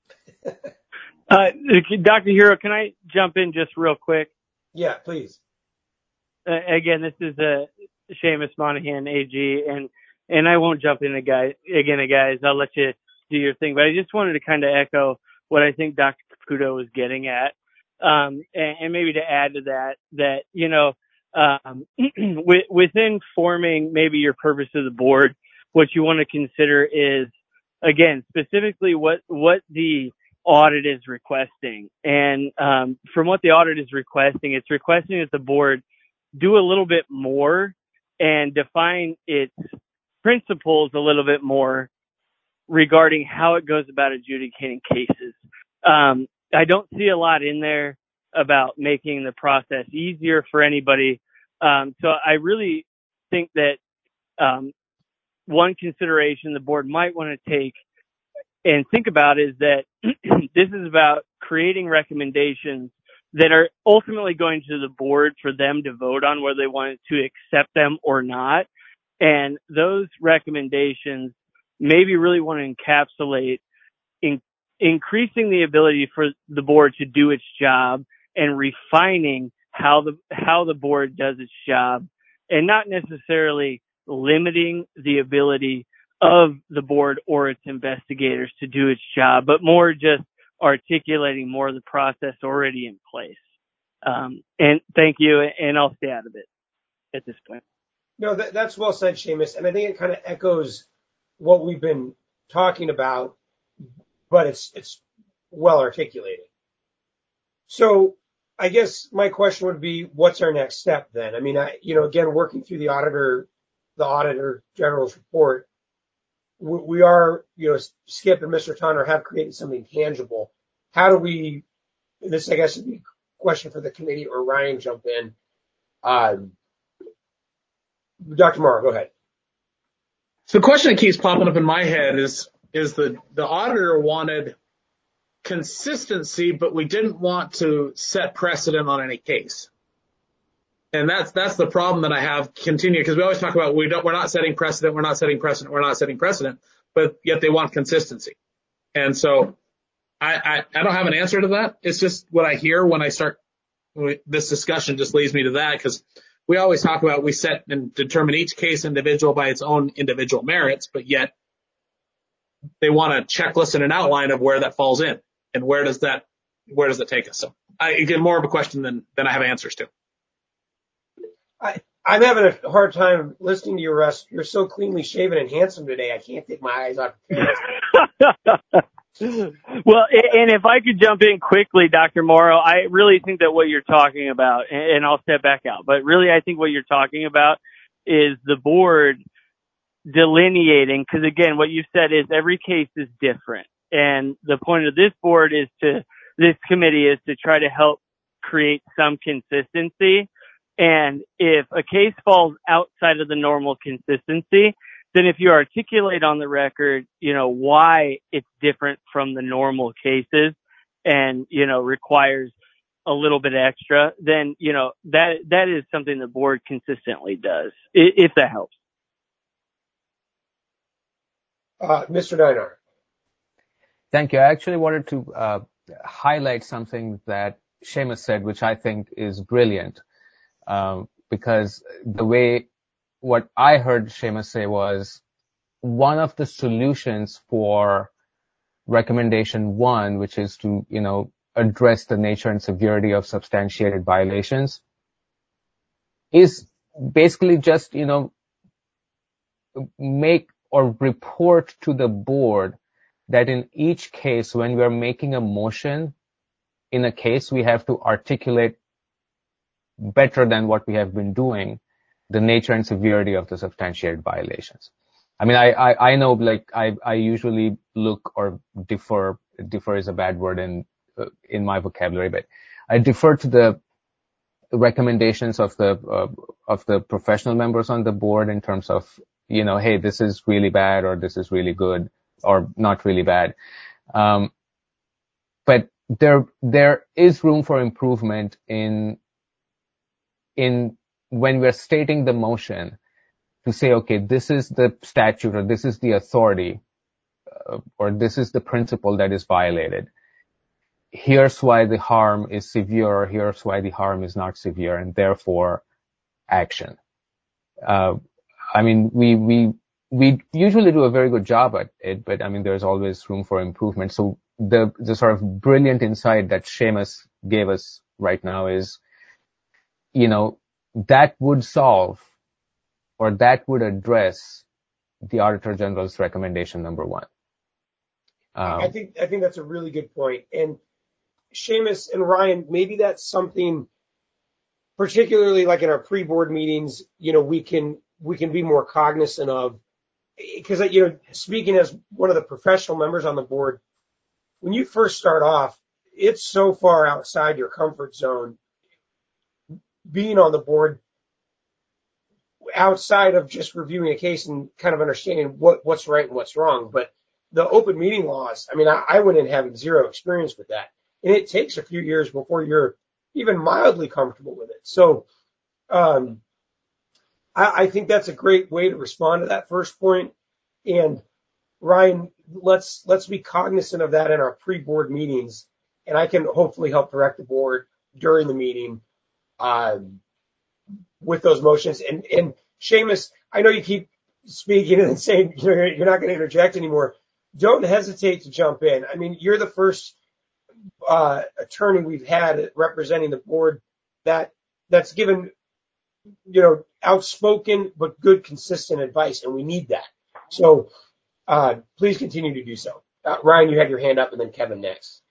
uh, Doctor Hero, can I jump in just real quick? Yeah, please. Uh, again, this is uh, Seamus Monahan, A G, and, and I won't jump in guys, again, guys. I'll let you do your thing, but I just wanted to kind of echo what I think Doctor Caputo was getting at. Um, and, and maybe to add to that, that, you know, um, within forming maybe your purpose of the board, what you want to consider is, again, specifically what, what the audit is requesting. And, um, from what the audit is requesting, it's requesting that the board do a little bit more and define its principles a little bit more regarding how it goes about adjudicating cases. Um, I don't see a lot in there about making the process easier for anybody. Um, so I really think that um, one consideration the board might want to take and think about is that this is about creating recommendations that are ultimately going to the board for them to vote on whether they want to accept them or not. And those recommendations maybe really want to encapsulate in increasing the ability for the board to do its job and refining how the how the board does its job, and not necessarily limiting the ability of the board or its investigators to do its job, but more just articulating more of the process already in place. Um, and thank you, and I'll stay out of it at this point. No, that, that's well said, Seamus. And I think it kind of echoes what we've been talking about, but it's it's well articulated. So I guess my question would be, what's our next step then? I mean, I, you know, again, working through the auditor, the auditor general's report, we, we are, you know, Skip and Mister Tonner have created something tangible. How do we, this I guess would be a question for the committee, or Ryan jump in. Um, Doctor Morrow, go ahead. So the question that keeps popping up in my head is, is the, the auditor wanted consistency, but we didn't want to set precedent on any case. And that's, that's the problem that I have continue, because we always talk about we don't, we're not setting precedent, we're not setting precedent, we're not setting precedent, but yet they want consistency. And so I, I, I don't have an answer to that. It's just what I hear when I start, this discussion just leads me to that, because we always talk about we set and determine each case individual by its own individual merits, but yet they want a checklist and an outline of where that falls in and where does that, where does it take us? So I get more of a question than, than I have answers to. I, I'm having a hard time listening to you, Russ. You're so cleanly shaven and handsome today. I can't take my eyes off your face. Well, and if I could jump in quickly, Doctor Morrow, I really think that what you're talking about, and I'll step back out, but really I think what you're talking about is the board delineating, because again, what you've said is every case is different. And the point of this board is to, this committee is to try to help create some consistency. And if a case falls outside of the normal consistency, then if you articulate on the record, you know, why it's different from the normal cases and, you know, requires a little bit extra, then, you know, that, that is something the board consistently does, if that helps. Uh, Mister Deinar. Thank you. I actually wanted to uh, highlight something that Seamus said, which I think is brilliant, um, because the way what I heard Seamus say was one of the solutions for recommendation one, which is to, you know, address the nature and severity of substantiated violations, is basically just, you know, make or report to the board that in each case, when we are making a motion in a case, we have to articulate better than what we have been doing the nature and severity of the substantiated violations. I mean, I, I, I know, like, I, I usually look or defer, defer is a bad word in, uh, in my vocabulary, but I defer to the recommendations of the, uh, of the professional members on the board in terms of, you know, hey, this is really bad or this is really good or not really bad. Um, but there, there is room for improvement in, in when we're stating the motion to say, okay, this is the statute or this is the authority uh, or this is the principle that is violated. Here's why the harm is severe or here's why the harm is not severe and therefore action. Uh, I mean, we, we, we usually do a very good job at it, but I mean, there's always room for improvement. So the, the sort of brilliant insight that Seamus gave us right now is, you know, that would solve or that would address the Auditor General's recommendation number one. Um, I think, I think that's a really good point. And Seamus and Ryan, maybe that's something, particularly like in our pre-board meetings, you know, we can, we can be more cognizant of, because, you know, speaking as one of the professional members on the board, when you first start off, it's so far outside your comfort zone being on the board, outside of just reviewing a case and kind of understanding what, what's right and what's wrong. But the open meeting laws, I mean, I, I went in having zero experience with that. And it takes a few years before you're even mildly comfortable with it. So um, I, I think that's a great way to respond to that first point. And Ryan, let's let's be cognizant of that in our pre-board meetings. And I can hopefully help direct the board during the meeting um, with those motions. And, and Seamus, I know you keep speaking and saying you're, you're not going to interject anymore. Don't hesitate to jump in. I mean, you're the first uh, attorney we've had representing the board that that's given, you know, outspoken but good, consistent advice, and we need that. So uh, please continue to do so. Uh, Ryan, you had your hand up, and then Kevin next.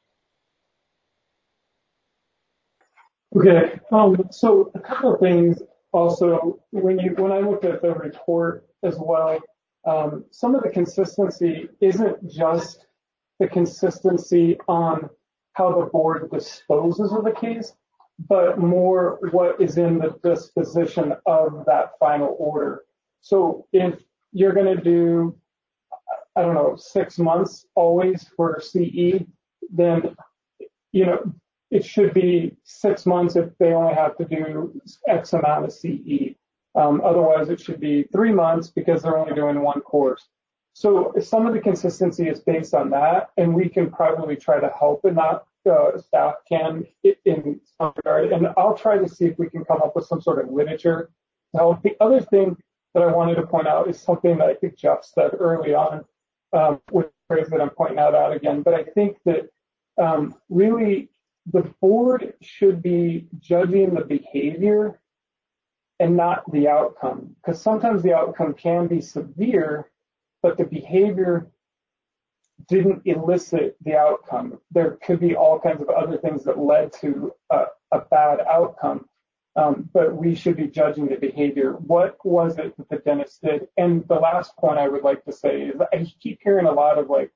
Okay. Um, so a couple of things. Also, when you when I looked at the report as well, um, some of the consistency isn't just the consistency on how the board disposes of the case, but more what is in the disposition of that final order. So if you're going to do, I don't know, six months always for C E, then, you know, it should be six months if they only have to do X amount of C E. Um, otherwise, it should be three months because they're only doing one course. So some of the consistency is based on that, and we can probably try to help, and not uh, staff can in some regard. And I'll try to see if we can come up with some sort of literature to help. The other thing that I wanted to point out is something that I think Jeff said early on, um, with the phrase that I'm pointing out, out again. But I think that um, really the board should be judging the behavior and not the outcome, because sometimes the outcome can be severe, but the behavior didn't elicit the outcome. There could be all kinds of other things that led to a, a bad outcome, um, but we should be judging the behavior. What was it that the dentist did? And the last point I would like to say is I keep hearing a lot of like,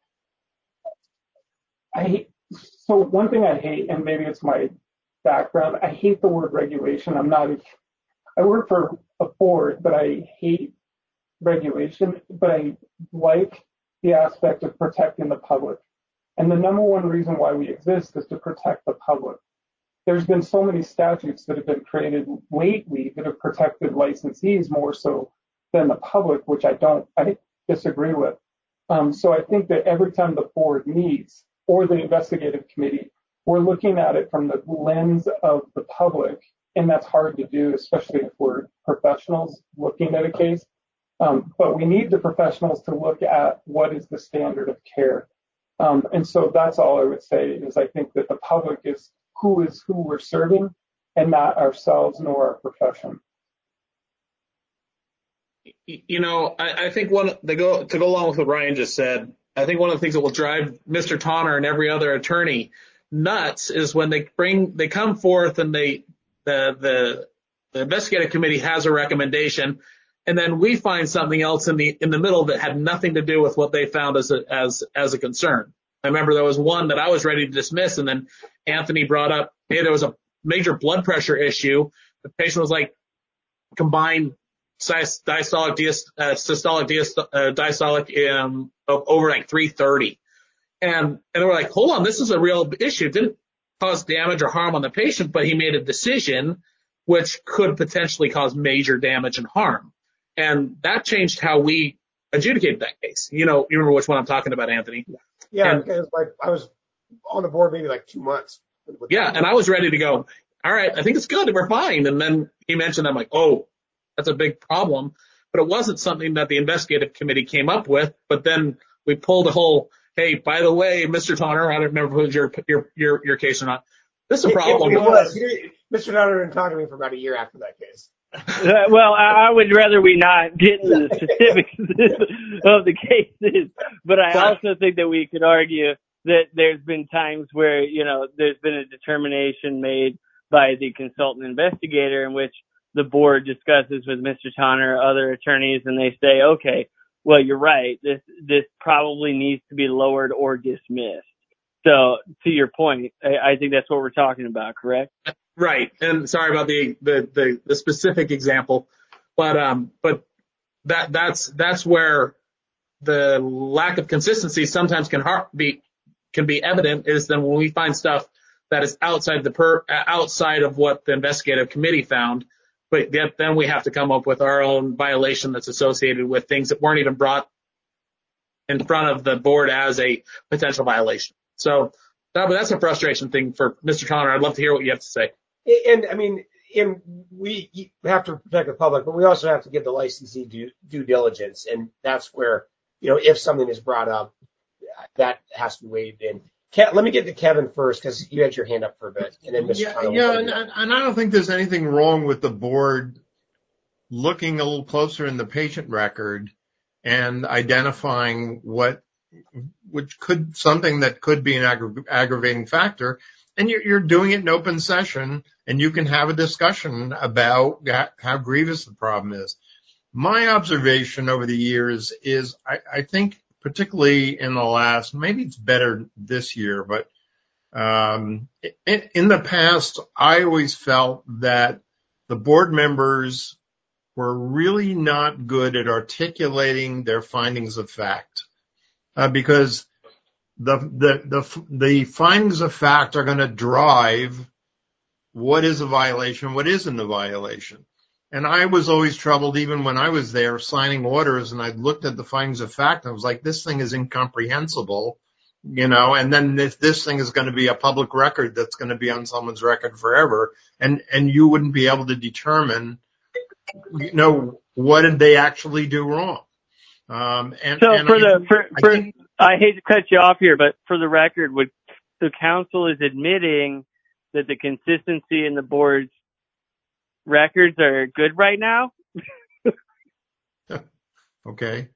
I hate, so one thing I hate, and maybe it's my background, I hate the word regulation. I'm not, a, I work for a board, but I hate regulation, but I like the aspect of protecting the public. And the number one reason why we exist is to protect the public. There's been so many statutes that have been created lately that have protected licensees more so than the public, which I don't, I disagree with. Um, so I think that every time the board meets or the investigative committee, we're looking at it from the lens of the public, and that's hard to do, especially if we're professionals looking at a case. Um, but we need the professionals to look at what is the standard of care. Um, and so that's all I would say is I think that the public is who is who we're serving and not ourselves nor our profession. You know, I, I think one they go to go along with what Ryan just said. I think one of the things that will drive Mister Tonner and every other attorney nuts is when they bring they come forth and they the the, the investigative committee has a recommendation, and then we find something else in the in the middle that had nothing to do with what they found as a as as a concern. I remember there was one that I was ready to dismiss, and then Anthony brought up, hey, there was a major blood pressure issue. The patient was like combined diastolic, uh, systolic, diastolic, uh, diastolic um, over like three thirty. And, and we're like, hold on, this is a real issue. It didn't cause damage or harm on the patient, but he made a decision which could potentially cause major damage and harm. And that changed how we adjudicated that case. You know, you remember which one I'm talking about, Anthony? Yeah, and, because like I was on the board maybe like two months. Yeah, and I was ready to go, all right, I think it's good, we're fine. And then he mentioned, I'm like, oh, that's a big problem. But it wasn't something that the investigative committee came up with. But then we pulled a whole, hey, by the way, Mister Tonner, I don't remember if it was your your your, your case or not. This is a problem. It, it was. Mister Tonner didn't talk to me for about a year after that case. Uh, well, I, I would rather we not get into the specifics of the cases, but I also think that we could argue that there's been times where, you know, there's been a determination made by the consultant investigator in which the board discusses with Mister Tonner, other attorneys, and they say, okay, well, you're right. This, this probably needs to be lowered or dismissed. So to your point, I, I think that's what we're talking about, correct? Right. And sorry about the, the, the, the specific example, but, um, but that, that's, that's where the lack of consistency sometimes can har- be, can be evident is then when we find stuff that is outside the per, outside of what the investigative committee found. But yet then we have to come up with our own violation that's associated with things that weren't even brought in front of the board as a potential violation. So that, that's a frustration thing for Mister Tonner. I'd love to hear what you have to say. And I mean, and we have to protect the public, but we also have to give the licensee due, due diligence. And that's where, you know, if something is brought up, that has to be weighed in. Ke- let me get to Kevin first, because you had your hand up for a bit, and then Mister Yeah, Tonner. yeah, and, and I don't think there's anything wrong with the board looking a little closer in the patient record and identifying what, which could, something that could be an aggra- aggravating factor. And you're, you're doing it in open session, and you can have a discussion about how grievous the problem is. My observation over the years is I, I think particularly in the last, maybe it's better this year, but Um, in, in the past, I always felt that the board members were really not good at articulating their findings of fact, uh, because the, the, the, the findings of fact are going to drive what is a violation, what isn't a violation. And I was always troubled, even when I was there signing orders, and I looked at the findings of fact, and I was like, this thing is incomprehensible, you know, and then if this thing is going to be a public record that's going to be on someone's record forever, and, and you wouldn't be able to determine, you know, what did they actually do wrong? Um, and, so and for I, the, for, I for, think, I hate to cut you off here, but for the record, would the council is admitting that the consistency in the board's records are good right now? okay.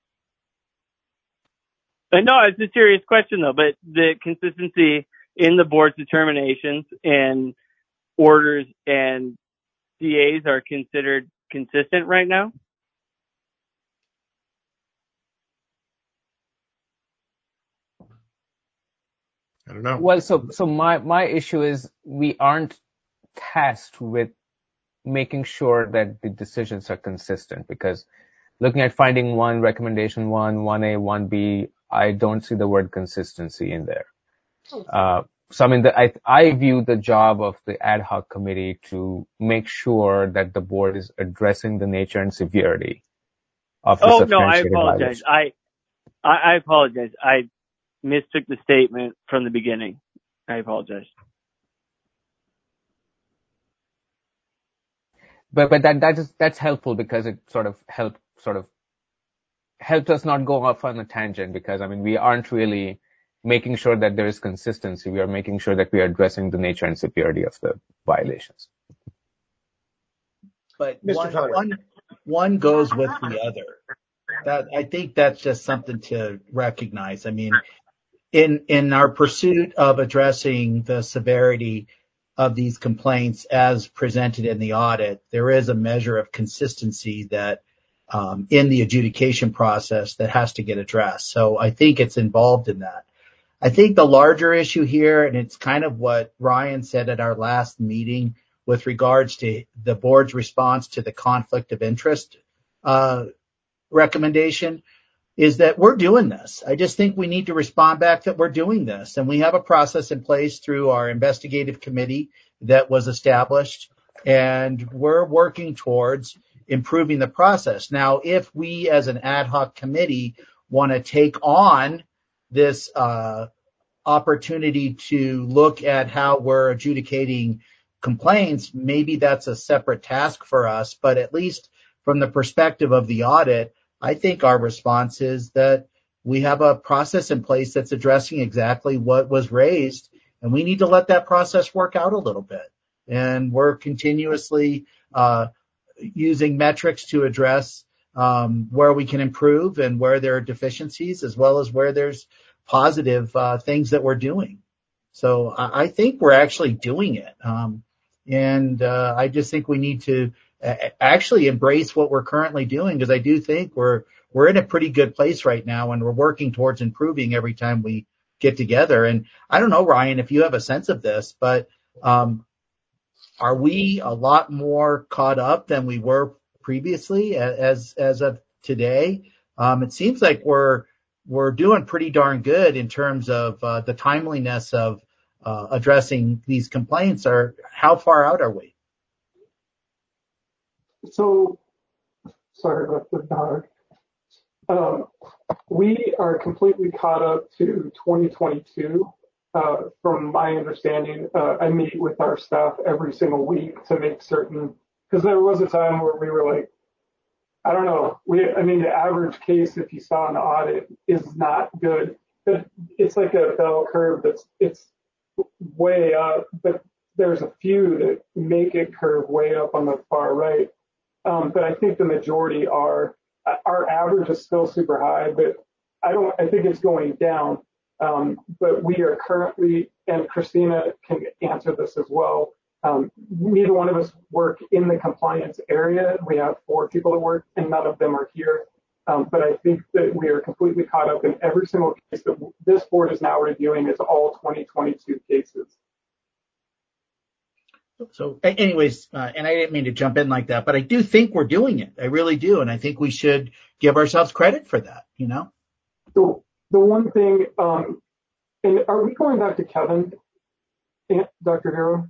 No, it's a serious question though, but the consistency in the board's determinations and orders and C As are considered consistent right now? I don't know. Well, so so my my issue is we aren't tasked with making sure that the decisions are consistent, because looking at finding one, recommendation one, one A, one B, I don't see the word consistency in there. Uh, so I mean, the, I I view the job of the ad hoc committee to make sure that the board is addressing the nature and severity of the Oh no, I substantiated apologize. violation. I, I I apologize. I mistook the statement from the beginning. I apologize. But but that that is that's helpful, because it sort of helped sort of helped us not go off on a tangent, because I mean we aren't really making sure that there is consistency. We are making sure that we are addressing the nature and severity of the violations. But Mister one, one, one goes with the other. That, I think that's just something to recognize. I mean, in, in our pursuit of addressing the severity of these complaints as presented in the audit, there is a measure of consistency that um, in the adjudication process that has to get addressed. So I think it's involved in that. I think the larger issue here, and it's kind of what Ryan said at our last meeting with regards to the board's response to the conflict of interest uh, recommendation, is that we're doing this. I just think we need to respond back that we're doing this. And we have a process in place through our investigative committee that was established, and we're working towards improving the process. Now, if we as an ad hoc committee want to take on this uh, opportunity to look at how we're adjudicating complaints, maybe that's a separate task for us. But at least from the perspective of the audit, I think our response is that we have a process in place that's addressing exactly what was raised, and we need to let that process work out a little bit. And we're continuously uh, using metrics to address um, where we can improve and where there are deficiencies, as well as where there's positive uh, things that we're doing. So I, I think we're actually doing it. Um, and uh, I just think we need to actually embrace what we're currently doing, because I do think we're we're in a pretty good place right now, and we're working towards improving every time we get together. And I don't know, Ryan, if you have a sense of this, but um, are we a lot more caught up than we were previously as as of today? Um, it seems like we're we're doing pretty darn good in terms of uh, the timeliness of uh, addressing these complaints. Or how far out are we? So, sorry about the dog. Um, we are completely caught up to twenty twenty-two. Uh, from my understanding, uh, I meet with our staff every single week to make certain, because there was a time where we were like, I don't know, we, I mean, the average case, if you saw an audit, is not good. But it's like a bell curve that's, it's way up, but there's a few that make it curve way up on the far right. Um, but I think the majority are, our average is still super high, but I don't, I think it's going down. Um, but we are currently, and Christina can answer this as well. Um, neither one of us work in the compliance area. We have four people that work, and none of them are here. Um, but I think that we are completely caught up in every single case that this board is now reviewing is all twenty twenty-two cases. So anyways, uh, and I didn't mean to jump in like that, but I do think we're doing it. I really do. And I think we should give ourselves credit for that, you know? So the one thing, um, and are we going back to Kevin, Doctor Hero?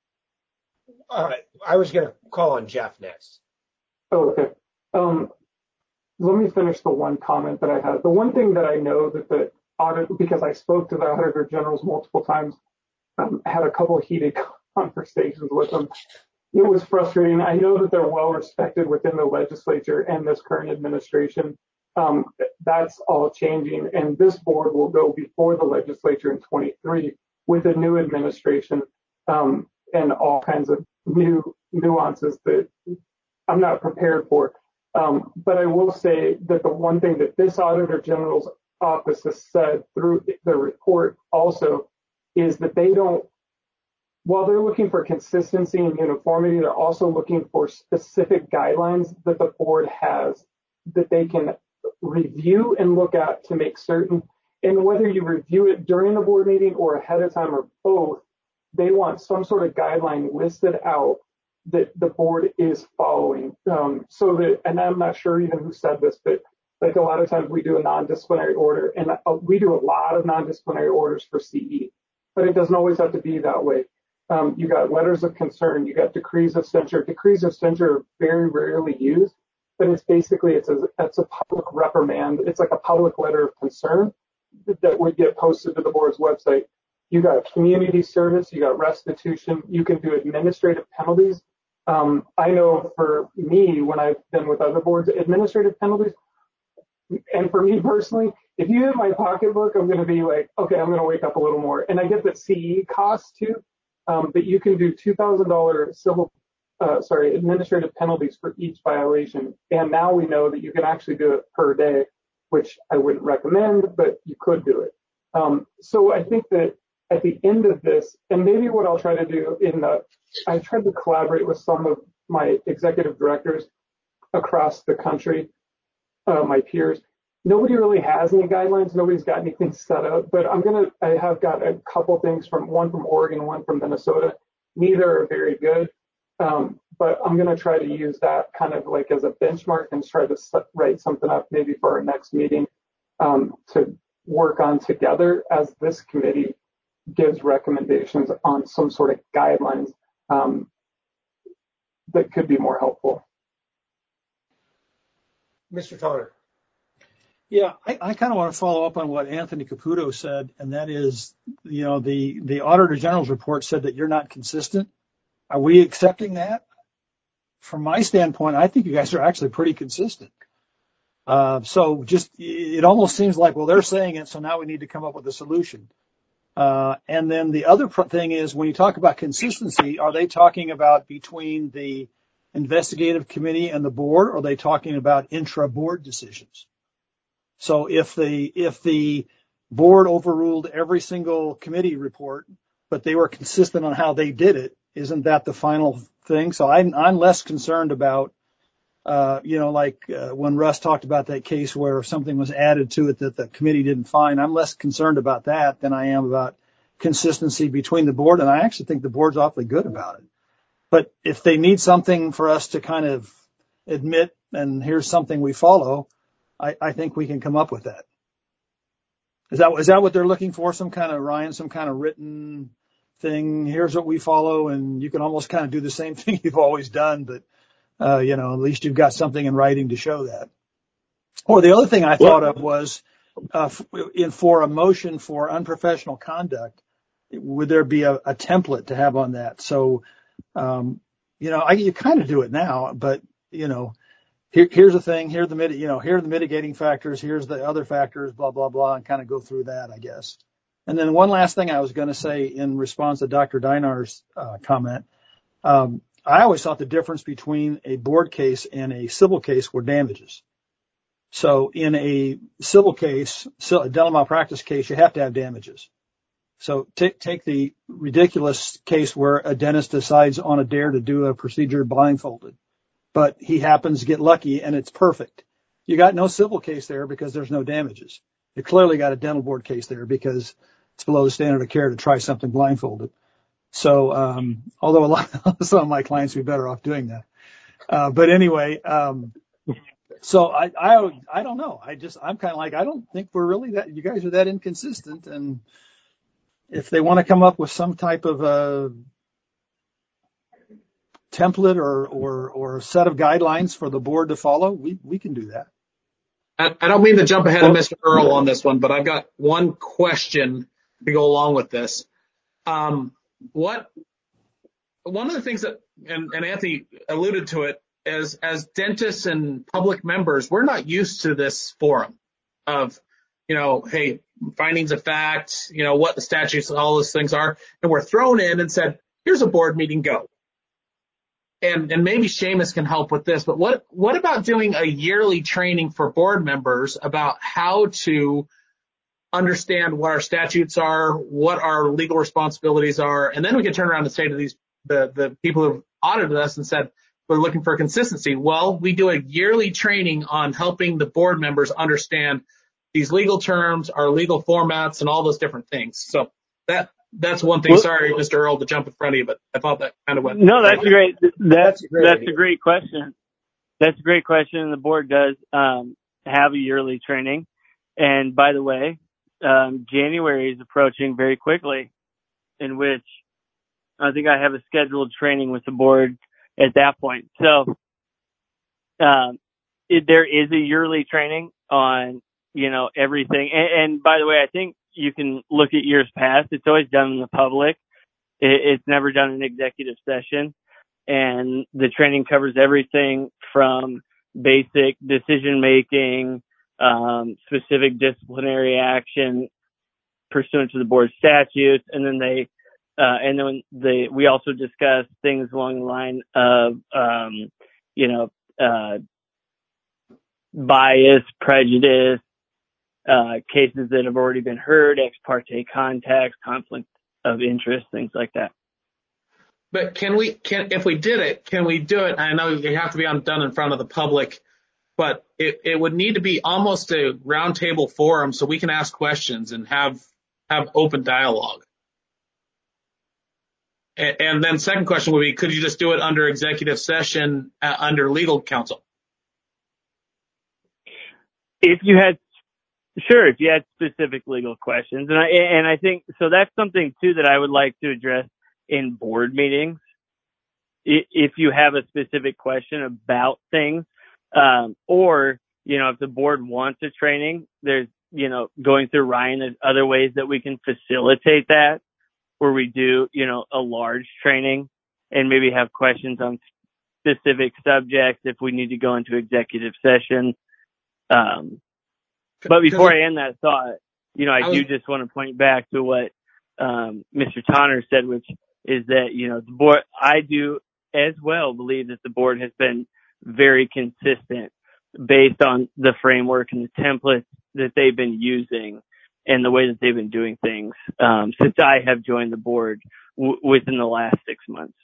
Uh, I was going to call on Jeff next. Oh, okay. Um, let me finish the one comment that I had. The one thing that I know that the audit, because I spoke to the Auditor Generals multiple times, um, had a couple of heated conversations with them. It was frustrating. I know that they're well respected within the legislature and this current administration. Um, that's all changing, and this board will go before the legislature in twenty-three with a new administration um, and all kinds of new nuances that I'm not prepared for. Um, but I will say that the one thing that this Auditor General's office has said through the report also is that they don't, while they're looking for consistency and uniformity, they're also looking for specific guidelines that the board has that they can review and look at to make certain. And whether you review it during the board meeting or ahead of time or both, they want some sort of guideline listed out that the board is following. Um, so that, and I'm not sure even who said this, but like a lot of times we do a non-disciplinary order, and uh, we do a lot of non-disciplinary orders for C E, but it doesn't always have to be that way. Um, you got letters of concern, you got decrees of censure. Decrees of censure are very rarely used, but it's basically, it's a, it's a public reprimand. It's like a public letter of concern that would get posted to the board's website. You got community service, you got restitution, you can do administrative penalties. Um, I know for me, when I've been with other boards, administrative penalties, and for me personally, if you hit my pocketbook, I'm going to be like, okay, I'm going to wake up a little more. And I get that C E costs too, um, but you can do two thousand dollars civil, uh, sorry, administrative penalties for each violation. And now we know that you can actually do it per day, which I wouldn't recommend, but you could do it. Um, so I think that at the end of this, and maybe what I'll try to do in the, I tried to collaborate with some of my executive directors across the country, uh, my peers. Nobody really has any guidelines. Nobody's got anything set up, but I'm going to, I have got a couple things from one from Oregon, one from Minnesota. Neither are very good. Um, but I'm going to try to use that kind of like as a benchmark and try to set, write something up maybe for our next meeting um, to work on together as this committee gives recommendations on some sort of guidelines um, that could be more helpful. Mister Tonner. Yeah, I, I kind of want to follow up on what Anthony Caputo said, and that is, you know, the, the Auditor General's report said that you're not consistent. Are we accepting that? From my standpoint, I think you guys are actually pretty consistent. Uh, so just, it almost seems like, well, they're saying it, so now we need to come up with a solution. Uh, and then the other thing is, when you talk about consistency, are they talking about between the investigative committee and the board, or are they talking about intra-board decisions? So if the, if the board overruled every single committee report, but they were consistent on how they did it, isn't that the final thing? So I'm, I'm less concerned about, uh, you know, like uh, when Russ talked about that case where something was added to it that the committee didn't find. I'm less concerned about that than I am about consistency between the board. And I actually think the board's awfully good about it. But if they need something for us to kind of admit, and here's something we follow, I, I think we can come up with that. Is that, is that what they're looking for? Some kind of, Ryan, some kind of written thing? Here's what we follow, and you can almost kind of do the same thing you've always done, but, uh, you know, at least you've got something in writing to show that. Or the other thing I thought of was, uh, in, for a motion for unprofessional conduct, would there be a, a template to have on that? So, um, you know, I, you kind of do it now, but, you know, Here, here's the thing, here are the, you know, here are the mitigating factors, here's the other factors, blah, blah, blah, and kind of go through that, I guess. And then one last thing I was going to say in response to Doctor Dinar's uh, comment, um, I always thought the difference between a board case and a civil case were damages. So in a civil case, a dental malpractice case, you have to have damages. So take, take the ridiculous case where a dentist decides on a dare to do a procedure blindfolded, but he happens to get lucky and it's perfect. You got no civil case there because there's no damages. You clearly got a dental board case there because it's below the standard of care to try something blindfolded. So, um, although a lot of some of my clients would be better off doing that. Uh, but anyway, um, so I, I, I don't know. I just, I'm kind of like, I don't think we're really that, you guys are that inconsistent. And if they want to come up with some type of a template or, or, or set of guidelines for the board to follow, we, we can do that. I, I don't mean to jump ahead of Mister Earl on this one, but I've got one question to go along with this. Um, what, one of the things that, and, and Anthony alluded to it, as, as dentists and public members, we're not used to this forum of, you know, hey, findings of fact, you know, what the statutes and all those things are. And we're thrown in and said, here's a board meeting, go. And, and maybe Seamus can help with this, but what, what about doing a yearly training for board members about how to understand what our statutes are, what our legal responsibilities are, and then we can turn around and say to these, the, the people who have audited us and said, we're looking for consistency. Well, we do a yearly training on helping the board members understand these legal terms, our legal formats, and all those different things. So that, that's one thing. Well, Sorry, Mister Earl, to jump in front of you, but I thought that kind of went. No, that's a great. That's That's a great that's idea. a great question. That's a great question. The board does um, have a yearly training, and by the way, um, January is approaching very quickly, in which I think I have a scheduled training with the board at that point. So um, it, there is a yearly training on, you know, everything. And, and by the way, I think you can look at years past. It's always done in the public. It, it's never done in executive session. And the training covers everything from basic decision making, um, specific disciplinary action pursuant to the board statutes. And then they, uh, and then they, we also discuss things along the line of, um, you know, uh, bias, prejudice, uh, cases that have already been heard, ex parte contacts, conflict of interest, things like that. But can we, can, if we did it, can we do it? I know you have to be on, done in front of the public, but it, it would need to be almost a roundtable forum so we can ask questions and have, have open dialogue. And, and then second question would be, could you just do it under executive session, uh, under legal counsel? If you had, sure, if you had specific legal questions. And I, and I think, so that's something too that I would like to address in board meetings. If you have a specific question about things, um, or, you know, if the board wants a training, there's, you know, going through Ryan, there's other ways that we can facilitate that, where we do, you know, a large training and maybe have questions on specific subjects if we need to go into executive session. Um, but before I end that thought, you know, I, I was, do just want to point back to what, um, Mister Tonner said, which is that, you know, the board, I do as well believe that the board has been very consistent based on the framework and the templates that they've been using and the way that they've been doing things, um, since I have joined the board w- within the last six months.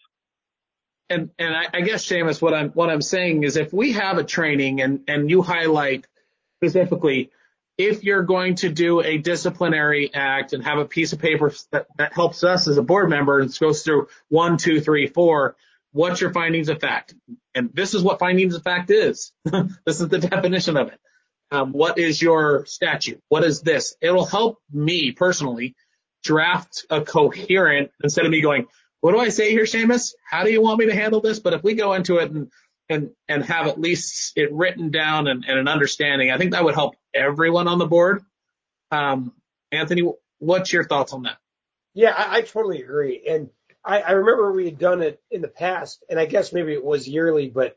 And, and I, I guess, Seamus, what I'm, what I'm saying is if we have a training and, and you highlight specifically, if you're going to do a disciplinary act and have a piece of paper that, that helps us as a board member and goes through one, two, three, four, what's your findings of fact? And this is what findings of fact is. This is the definition of it. Um, what is your statute? What is this? It'll help me personally draft a coherent, instead of me going, what do I say here, Seamus? How do you want me to handle this? But if we go into it and and and have at least it written down and, and an understanding, I think that would help everyone on the board. Um, Anthony, what's your thoughts on that? Yeah, I, I totally agree. And I, I remember we had done it in the past, and I guess maybe it was yearly, but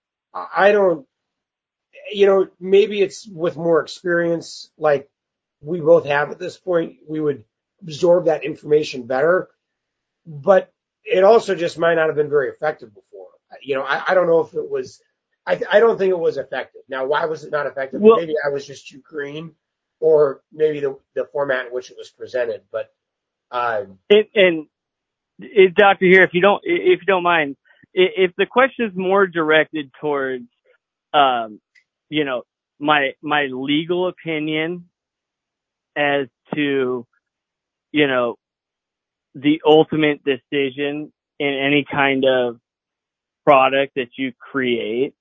I don't, you know, maybe it's with more experience, like we both have at this point, we would absorb that information better. But it also just might not have been very effective before. You know, I, I don't know if it was, I, I don't think it was effective. Now, why was it not effective? Well, maybe I was just too green, or maybe the, the format in which it was presented. But, um, it, and it, Doctor here, if you don't, if you don't mind, if the question is more directed towards, um, you know, my my legal opinion as to, you know, the ultimate decision in any kind of product that you create,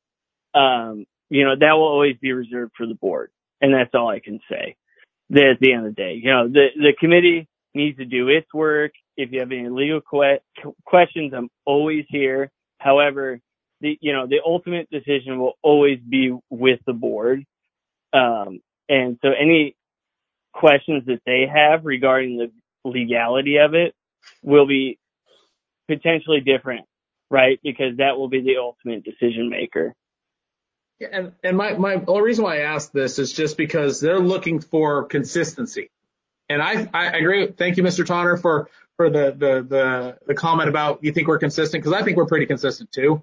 um, you know, that will always be reserved for the board. And that's all I can say. That at the end of the day, you know, the, the committee needs to do its work. If you have any legal que- questions, I'm always here. However, the, you know, the ultimate decision will always be with the board. Um, and so any questions that they have regarding the legality of it will be potentially different, right? Because that will be the ultimate decision maker. Yeah, and, and my, my only reason why I asked this is just because they're looking for consistency. And I, I agree. Thank you, Mister Tonner, for, for the, the, the, the comment about you think we're consistent, because I think we're pretty consistent too.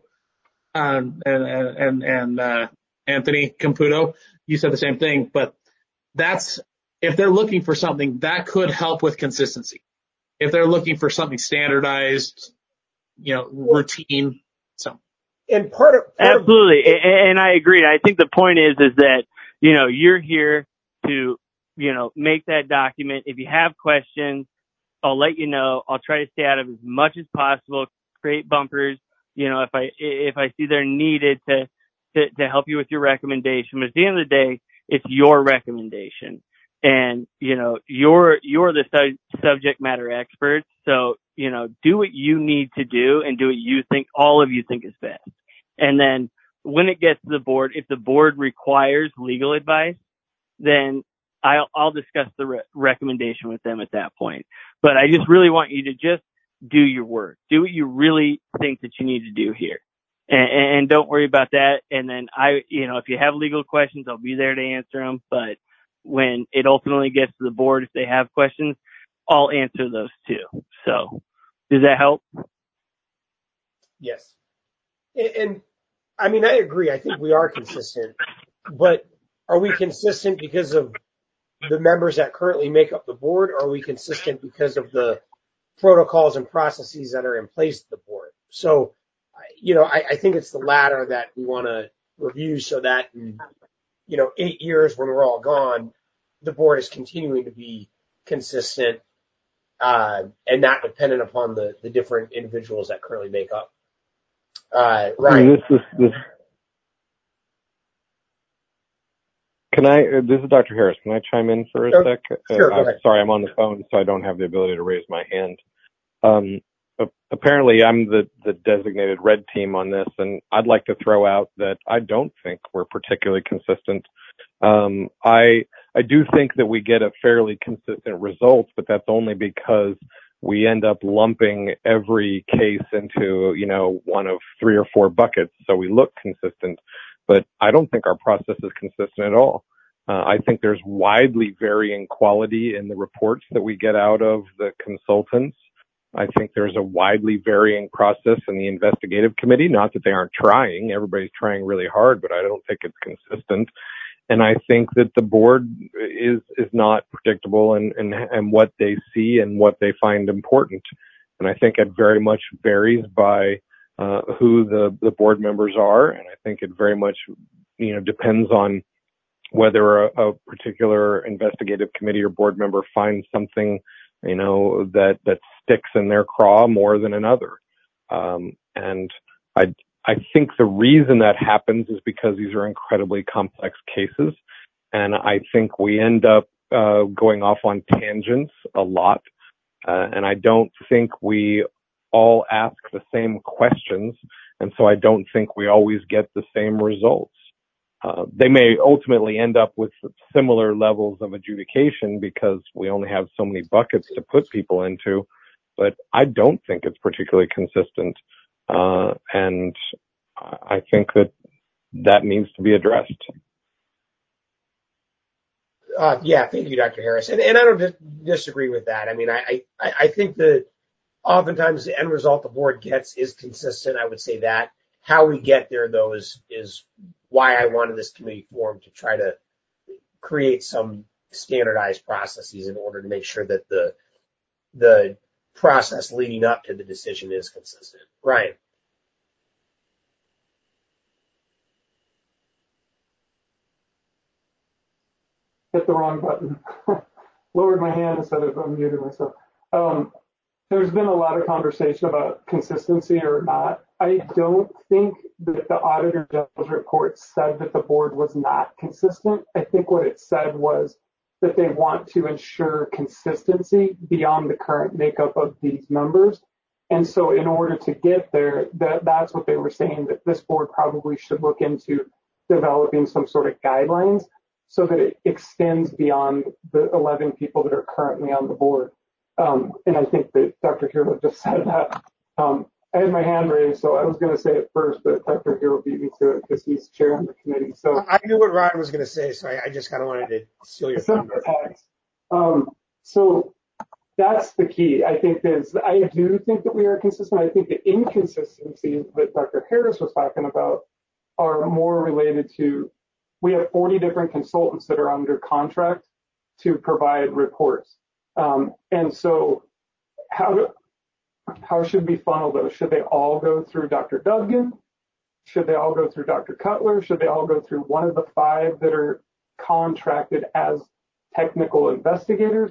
Um, and, and, and, uh, Anthony Caputo, you said the same thing, but that's, if they're looking for something, that could help with consistency. If they're looking for something standardized, you know, routine, so. And part of, part Absolutely. Of, and, and I agree. I think the point is, is that, you know, you're here to, you know, make that document. If you have questions, I'll let you know. I'll try to stay out of as much as possible, create bumpers, you know, if I, if I see they're needed to, to, to help you with your recommendation. But at the end of the day, it's your recommendation. And, you know, you're, you're the su- subject matter experts. So, you know, do what you need to do and do what you think, all of you think is best. And then when it gets to the board, if the board requires legal advice, then I'll, I'll discuss the re- recommendation with them at that point. But I just really want you to just do your work. Do what you really think that you need to do here. And, and don't worry about that. And then I, you know, if you have legal questions, I'll be there to answer them. But when it ultimately gets to the board, if they have questions, I'll answer those too. So does that help? Yes. And, and I mean, I agree. I think we are consistent, but are we consistent because of the members that currently make up the board, or are we consistent because of the protocols and processes that are in place at the board? So, you know, I, I think it's the latter that we want to review so that in, you know, eight years when we're all gone, the board is continuing to be consistent uh, and not dependent upon the, the different individuals that currently make up. Uh, Ryan. This is, this, can I, uh, this is Doctor Harris. Can I chime in for a Sure, sec? sure, Uh, go I'm ahead. sorry, I'm on the phone, so I don't have the ability to raise my hand. Um, apparently, I'm the, the designated red team on this, and I'd like to throw out that I don't think we're particularly consistent. Um, I I do think that we get a fairly consistent result, but that's only because we end up lumping every case into, you know, one of three or four buckets, so we look consistent. But I don't think our process is consistent at all. Uh, I think there's widely varying quality in the reports that we get out of the consultants. I think there's a widely varying process in the investigative committee. Not that they aren't trying. Everybody's trying really hard, but I don't think it's consistent. And I think that the board is, is not predictable in, in, in what they see and what they find important. And I think it very much varies by, uh, who the, the board members are. And I think it very much, you know, depends on whether a, a particular investigative committee or board member finds something, you know, that, that sticks in their craw more than another. Um, and I, I think the reason that happens is because these are incredibly complex cases. And I think we end up, uh, going off on tangents a lot. Uh, and I don't think we all ask the same questions. And so I don't think we always get the same results. Uh, they may ultimately end up with similar levels of adjudication because we only have so many buckets to put people into, but I don't think it's particularly consistent. Uh, and I think that that needs to be addressed. Uh, yeah, thank you, Doctor Harris. And, and I don't dis- disagree with that. I mean, I, I, I think that oftentimes the end result the board gets is consistent. I would say that. How we get there, though, is, is why I wanted this committee formed, to try to create some standardized processes in order to make sure that the the process leading up to the decision is consistent. Ryan. hit the wrong button. Lowered my hand instead of unmuting myself. Um, there's been a lot of conversation about consistency or not. I don't think that the Auditor General's report said that the board was not consistent. I think what it said was that they want to ensure consistency beyond the current makeup of these members. And so in order to get there, that, that's what they were saying, that this board probably should look into developing some sort of guidelines so that it extends beyond the eleven people that are currently on the board. Um, and I think that Doctor Hero just said that. Um, I had my hand raised, so I was going to say it first, but Doctor Hero beat me to it because he's chairing the committee. So I knew what Ron was going to say, so I, I just kind of wanted to steal your thunder. Um, so that's the key. I think is I do think that we are consistent. I think the inconsistencies that Doctor Harris was talking about are more related to, we have forty different consultants that are under contract to provide reports. Um, and so how do, how should we funnel those? Should they all go through Doctor Duggan? Should they all go through Doctor Cutler? Should they all go through one of the five that are contracted as technical investigators?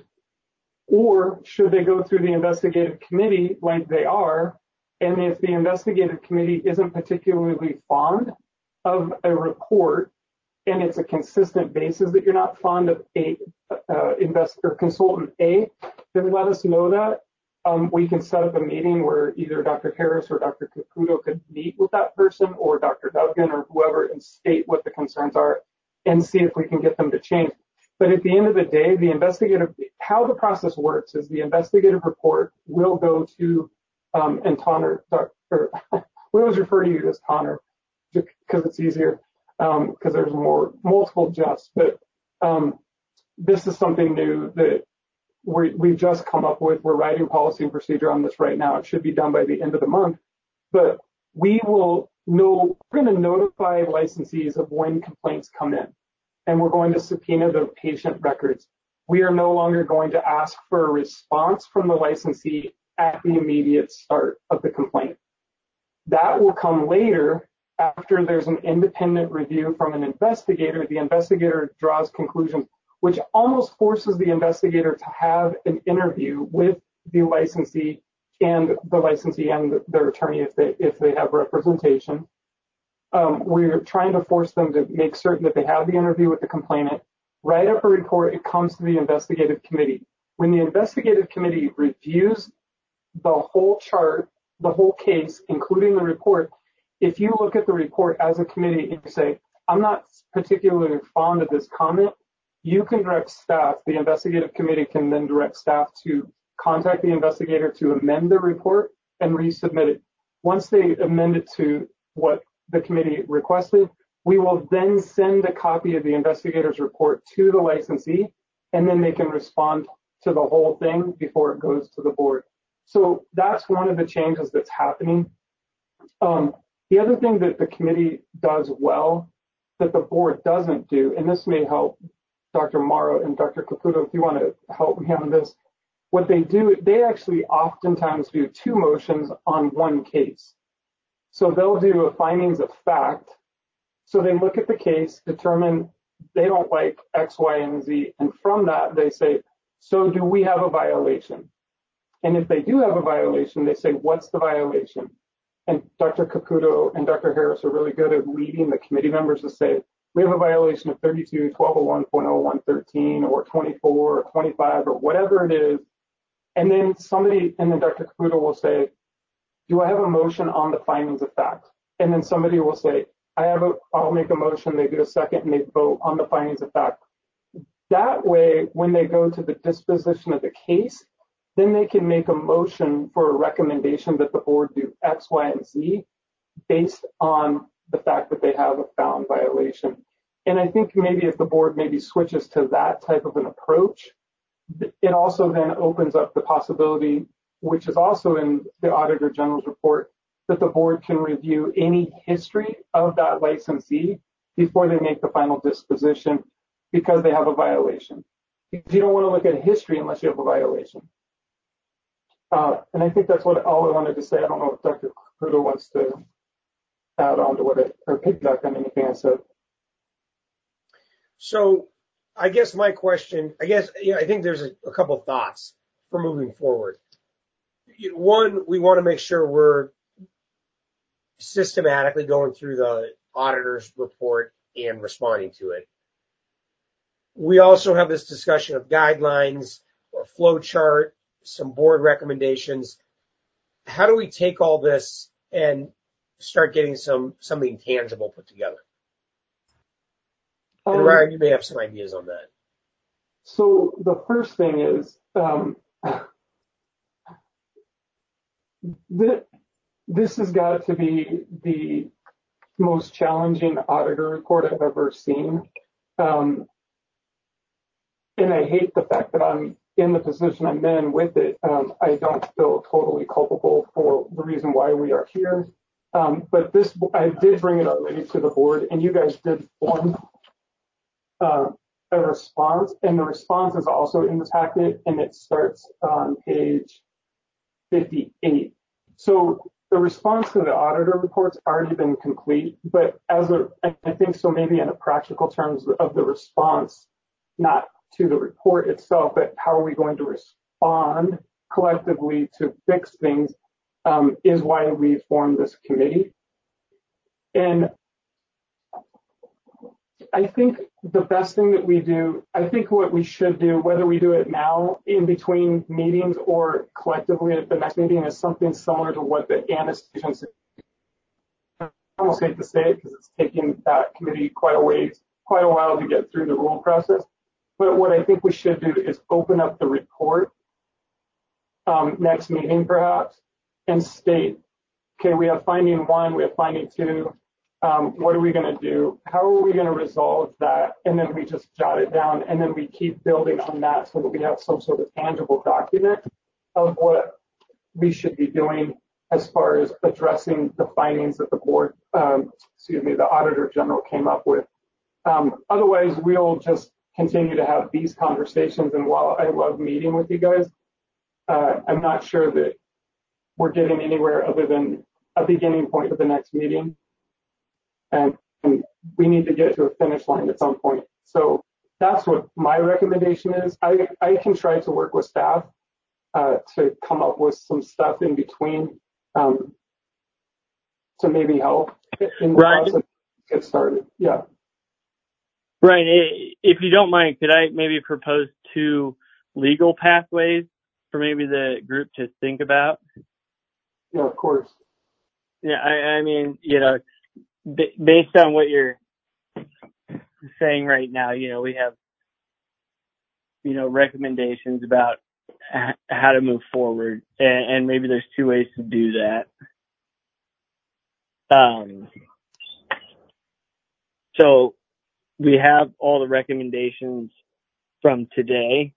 Or should they go through the investigative committee like they are? And if the investigative committee isn't particularly fond of a report, and it's a consistent basis that you're not fond of a uh, investor consultant A, then let us know that. Um, we can set up a meeting where either Doctor Harris or Doctor Caputo could meet with that person, or Doctor Duggan or whoever, and state what the concerns are and see if we can get them to change. But at the end of the day, the investigative, how the process works is the investigative report will go to, um, and Tonner, or we always refer to you as Tonner because it's easier, because um, there's more, multiple Jeffs. But um, this is something new that we we've just come up with. We're writing policy and procedure on this right now. It should be done by the end of the month. But we will know, we're going to notify licensees of when complaints come in. And we're going to subpoena the patient records. We are no longer going to ask for a response from the licensee at the immediate start of the complaint. That will come later after there's an independent review from an investigator. The investigator draws conclusions, which almost forces the investigator to have an interview with the licensee and the licensee and their attorney if they if they have representation. Um, we're trying to force them to make certain that they have the interview with the complainant, write up a report. It comes to the investigative committee. When the investigative committee reviews the whole chart, the whole case, including the report, if you look at the report as a committee and you say, I'm not particularly fond of this comment, you can direct staff, the investigative committee can then direct staff to contact the investigator to amend the report and resubmit it. Once they amend it to what the committee requested, we will then send a copy of the investigator's report to the licensee, and then they can respond to the whole thing before it goes to the board. So that's one of the changes that's happening. Um, the other thing that the committee does well that the board doesn't do, and this may help Doctor Morrow and Doctor Caputo if you want to help me on this, what they do, they actually oftentimes do two motions on one case. So they'll do a findings of fact. So they look at the case, determine they don't like X, Y, and Z. And from that, they say, so do we have a violation? And if they do have a violation, they say, what's the violation? And Doctor Caputo and Doctor Harris are really good at leading the committee members to say, we have a violation of thirty-two, twelve oh one point oh one thirteen or twenty-four or twenty-five or whatever it is. And then somebody, and then Doctor Caputo will say, do I have a motion on the findings of fact? And then somebody will say, I have a, I'll make a motion. They do a second and they vote on the findings of fact. That way, when they go to the disposition of the case, then they can make a motion for a recommendation that the board do X, Y, and Z based on the fact that they have a found violation. And I think maybe if the board maybe switches to that type of an approach, it also then opens up the possibility, which is also in the Auditor General's report, that the board can review any history of that licensee before they make the final disposition because they have a violation. You don't want to look at history unless you have a violation. Uh, and I think that's what all I wanted to say. I don't know if Doctor Caputo wants to add on to what it, or piggyback on anything I said. So I guess my question, I guess, yeah, I think there's a, a couple thoughts for moving forward. One, we want to make sure we're systematically going through the auditor's report and responding to it. We also have this discussion of guidelines or flow chart, some board recommendations. How do we take all this and start getting some something tangible put together? And Ryan, you may have some ideas on that. So the first thing is, um, th- this has got to be the most challenging auditor report I've ever seen. Um, and I hate the fact that I'm in the position I'm in with it. Um, I don't feel totally culpable for the reason why we are here. Um, but this, I did bring it already to the board, and you guys did form uh, a response, and the response is also in the packet, and it starts on page fifty-eight. So the response to the auditor report's already been complete, but as a, I think so maybe in a practical terms of the response, not to the report itself, but how are we going to respond collectively to fix things, um, is why we formed this committee. And I think the best thing that we do, I think what we should do, whether we do it now in between meetings or collectively at the next meeting, is something similar to what the anesthesia Institute. I almost hate to say it because it's taken that committee quite a ways, quite a while to get through the rule process. But what I think we should do is open up the report um, next meeting perhaps and state, okay, we have finding one, we have finding two. Um, what are we going to do? How are we going to resolve that? And then we just jot it down, and then we keep building on that so that we have some sort of tangible document of what we should be doing as far as addressing the findings that the board, um, excuse me, the Auditor General came up with. Um, otherwise, we'll just continue to have these conversations. And while I love meeting with you guys, uh, I'm not sure that we're getting anywhere other than a beginning point of the next meeting. And, and we need to get to a finish line at some point. So that's what my recommendation is. I, I can try to work with staff uh, to come up with some stuff in between um, to maybe help in the Right. process get started. Yeah. Right. If you don't mind, could I maybe propose two legal pathways for maybe the group to think about? Yeah, of course. Yeah, I, I mean, you know, based on what you're saying right now, you know, we have, you know, recommendations about how to move forward, and, and maybe there's two ways to do that. Um, so we have all the recommendations from today.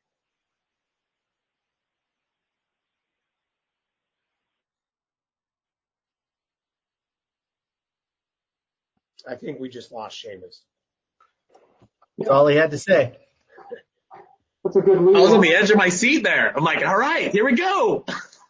I think we just lost Seamus. That's all he had to say. That's a good lead. I was on the edge of my seat there. I'm like, all right, here we go.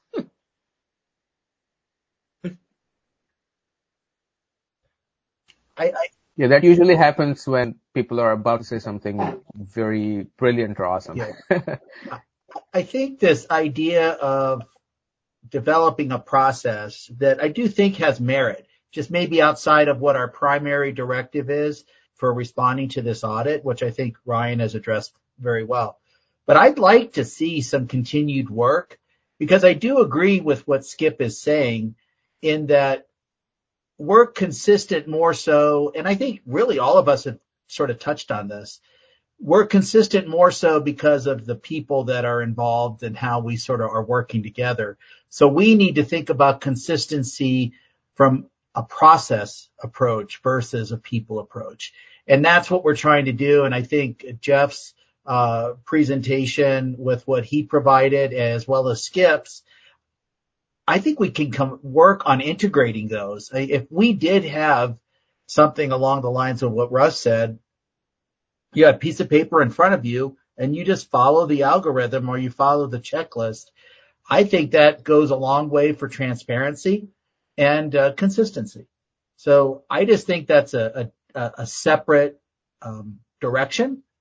I, I, Yeah, that usually happens when people are about to say something very brilliant or awesome. Yeah. I think this idea of developing a process that I do think has merit, just maybe outside of what our primary directive is for responding to this audit, which I think Ryan has addressed very well. But I'd like to see some continued work, because I do agree with what Skip is saying in that we're consistent more so, and I think really all of us have sort of touched on this. We're consistent more so because of the people that are involved and how we sort of are working together. So we need to think about consistency from a process approach versus a people approach. And that's what we're trying to do. And I think Jeff's uh, presentation with what he provided, as well as Skip's, I think we can come work on integrating those. If we did have something along the lines of what Russ said, you have a piece of paper in front of you and you just follow the algorithm or you follow the checklist, I think that goes a long way for transparency and uh, consistency. So I just think that's a, a, a separate um, direction.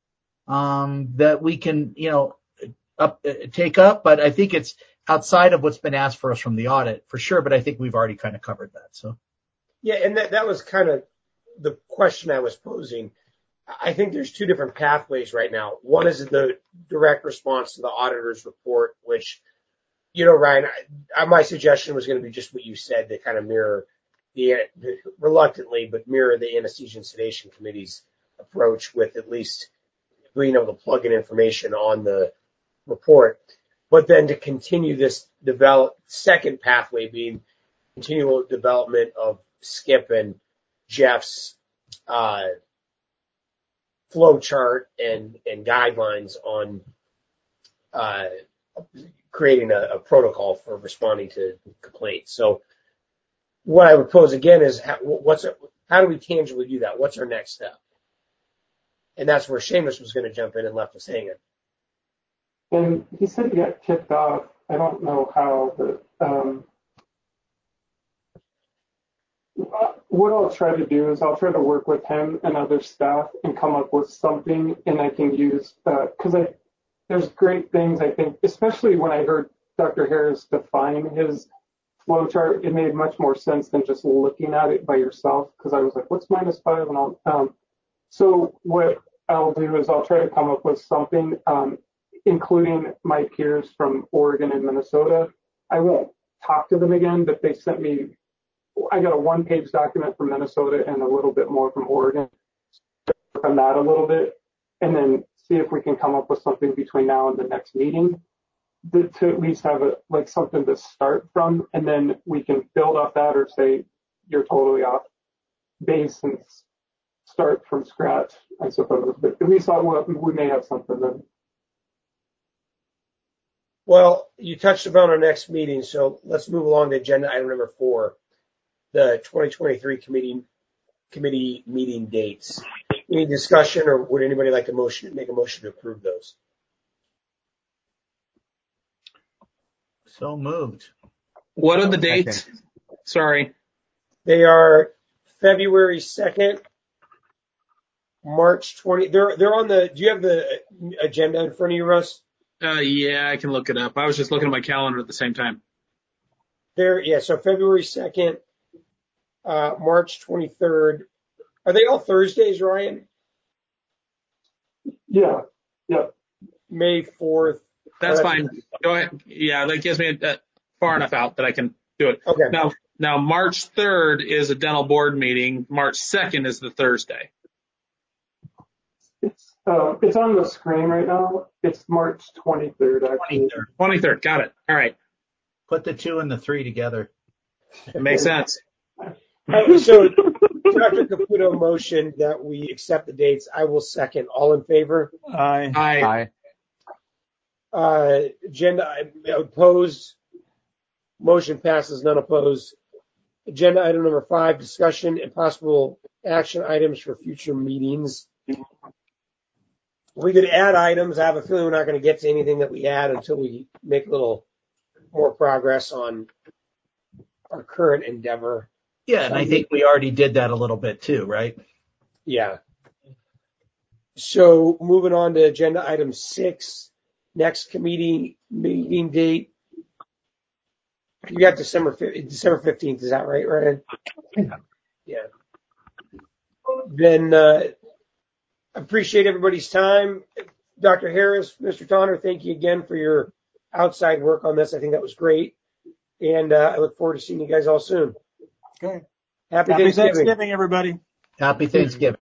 um, that we can, you know, up, uh, take up, but I think it's outside of what's been asked for us from the audit for sure, but I think we've already kind of covered that. So. Yeah, and that, that was kind of the question I was posing. I think there's two different pathways right now. One is the direct response to the auditor's report, which, you know, Ryan, I, my suggestion was going to be just what you said, to kind of mirror the, the reluctantly, but mirror the anesthesia and sedation committee's approach with at least being able to plug in information on the report. But then to continue this develop second pathway being continual development of Skip and Jeff's uh, flow chart and, and guidelines on uh, creating a, a protocol for responding to complaints. So what I would pose again is how, what's how do we tangibly do that? What's our next step? And that's where Seamus was going to jump in and left us hanging. And he said he got kicked off. I don't know how, but um, what I'll try to do is I'll try to work with him and other staff and come up with something, and I can use because uh, I there's great things I think, especially when I heard Doctor Harris define his flow chart. It made much more sense than just looking at it by yourself, because I was like, what's minus five and all. Um, so what I'll do is I'll try to come up with something, um, including my peers from Oregon and Minnesota. I won't talk to them again, but they sent me, I got a one-page document from Minnesota and a little bit more from Oregon. Work on that a little bit, and then see if we can come up with something between now and the next meeting to, to at least have a, like something to start from, and then we can build off that or say you're totally off base and start from scratch, I suppose. But at least I, we may have something then. Well, you touched upon our next meeting, so let's move along to agenda item number four, the twenty twenty-three committee committee meeting dates. Any discussion, or would anybody like to motion make a motion to approve those? So moved. What are the dates? Second. Sorry. They are February second, March twentieth. They're they're on the. Do you have the agenda in front of you, Russ? Uh, yeah, I can look it up. I was just looking at my calendar at the same time. There, yeah. So February second, uh, March twenty-third. Are they all Thursdays, Ryan? Yeah. Yeah. May fourth. That's oh, fine. Go ahead. Yeah, that gives me a, a, far enough out that I can do it. Okay. Now, now March third is a dental board meeting. March second is the Thursday. It's uh, it's on the screen right now. It's March twenty-third. Actually. twenty-third. twenty-third. Got it. All right. Put the two and the three together. It makes sense. Uh, so Doctor Caputo motioned that we accept the dates. I will second. All in favor? Aye. Aye. Aye. Uh, agenda opposed. Motion passes. None opposed. Agenda item number five: discussion and possible action items for future meetings. We could add items. I have a feeling we're not going to get to anything that we add until we make a little more progress on our current endeavor. Yeah, and I think we already did that a little bit too, right? Yeah. So moving on to agenda item six, next committee meeting date. You got December December fifteenth, is that right, Ryan? Yeah. Yeah. Then uh, appreciate everybody's time. Doctor Harris, Mister Tonner, thank you again for your outside work on this. I think that was great. And uh, I look forward to seeing you guys all soon. Okay. Happy, Happy Thanksgiving. Thanksgiving, everybody. Happy Thanksgiving.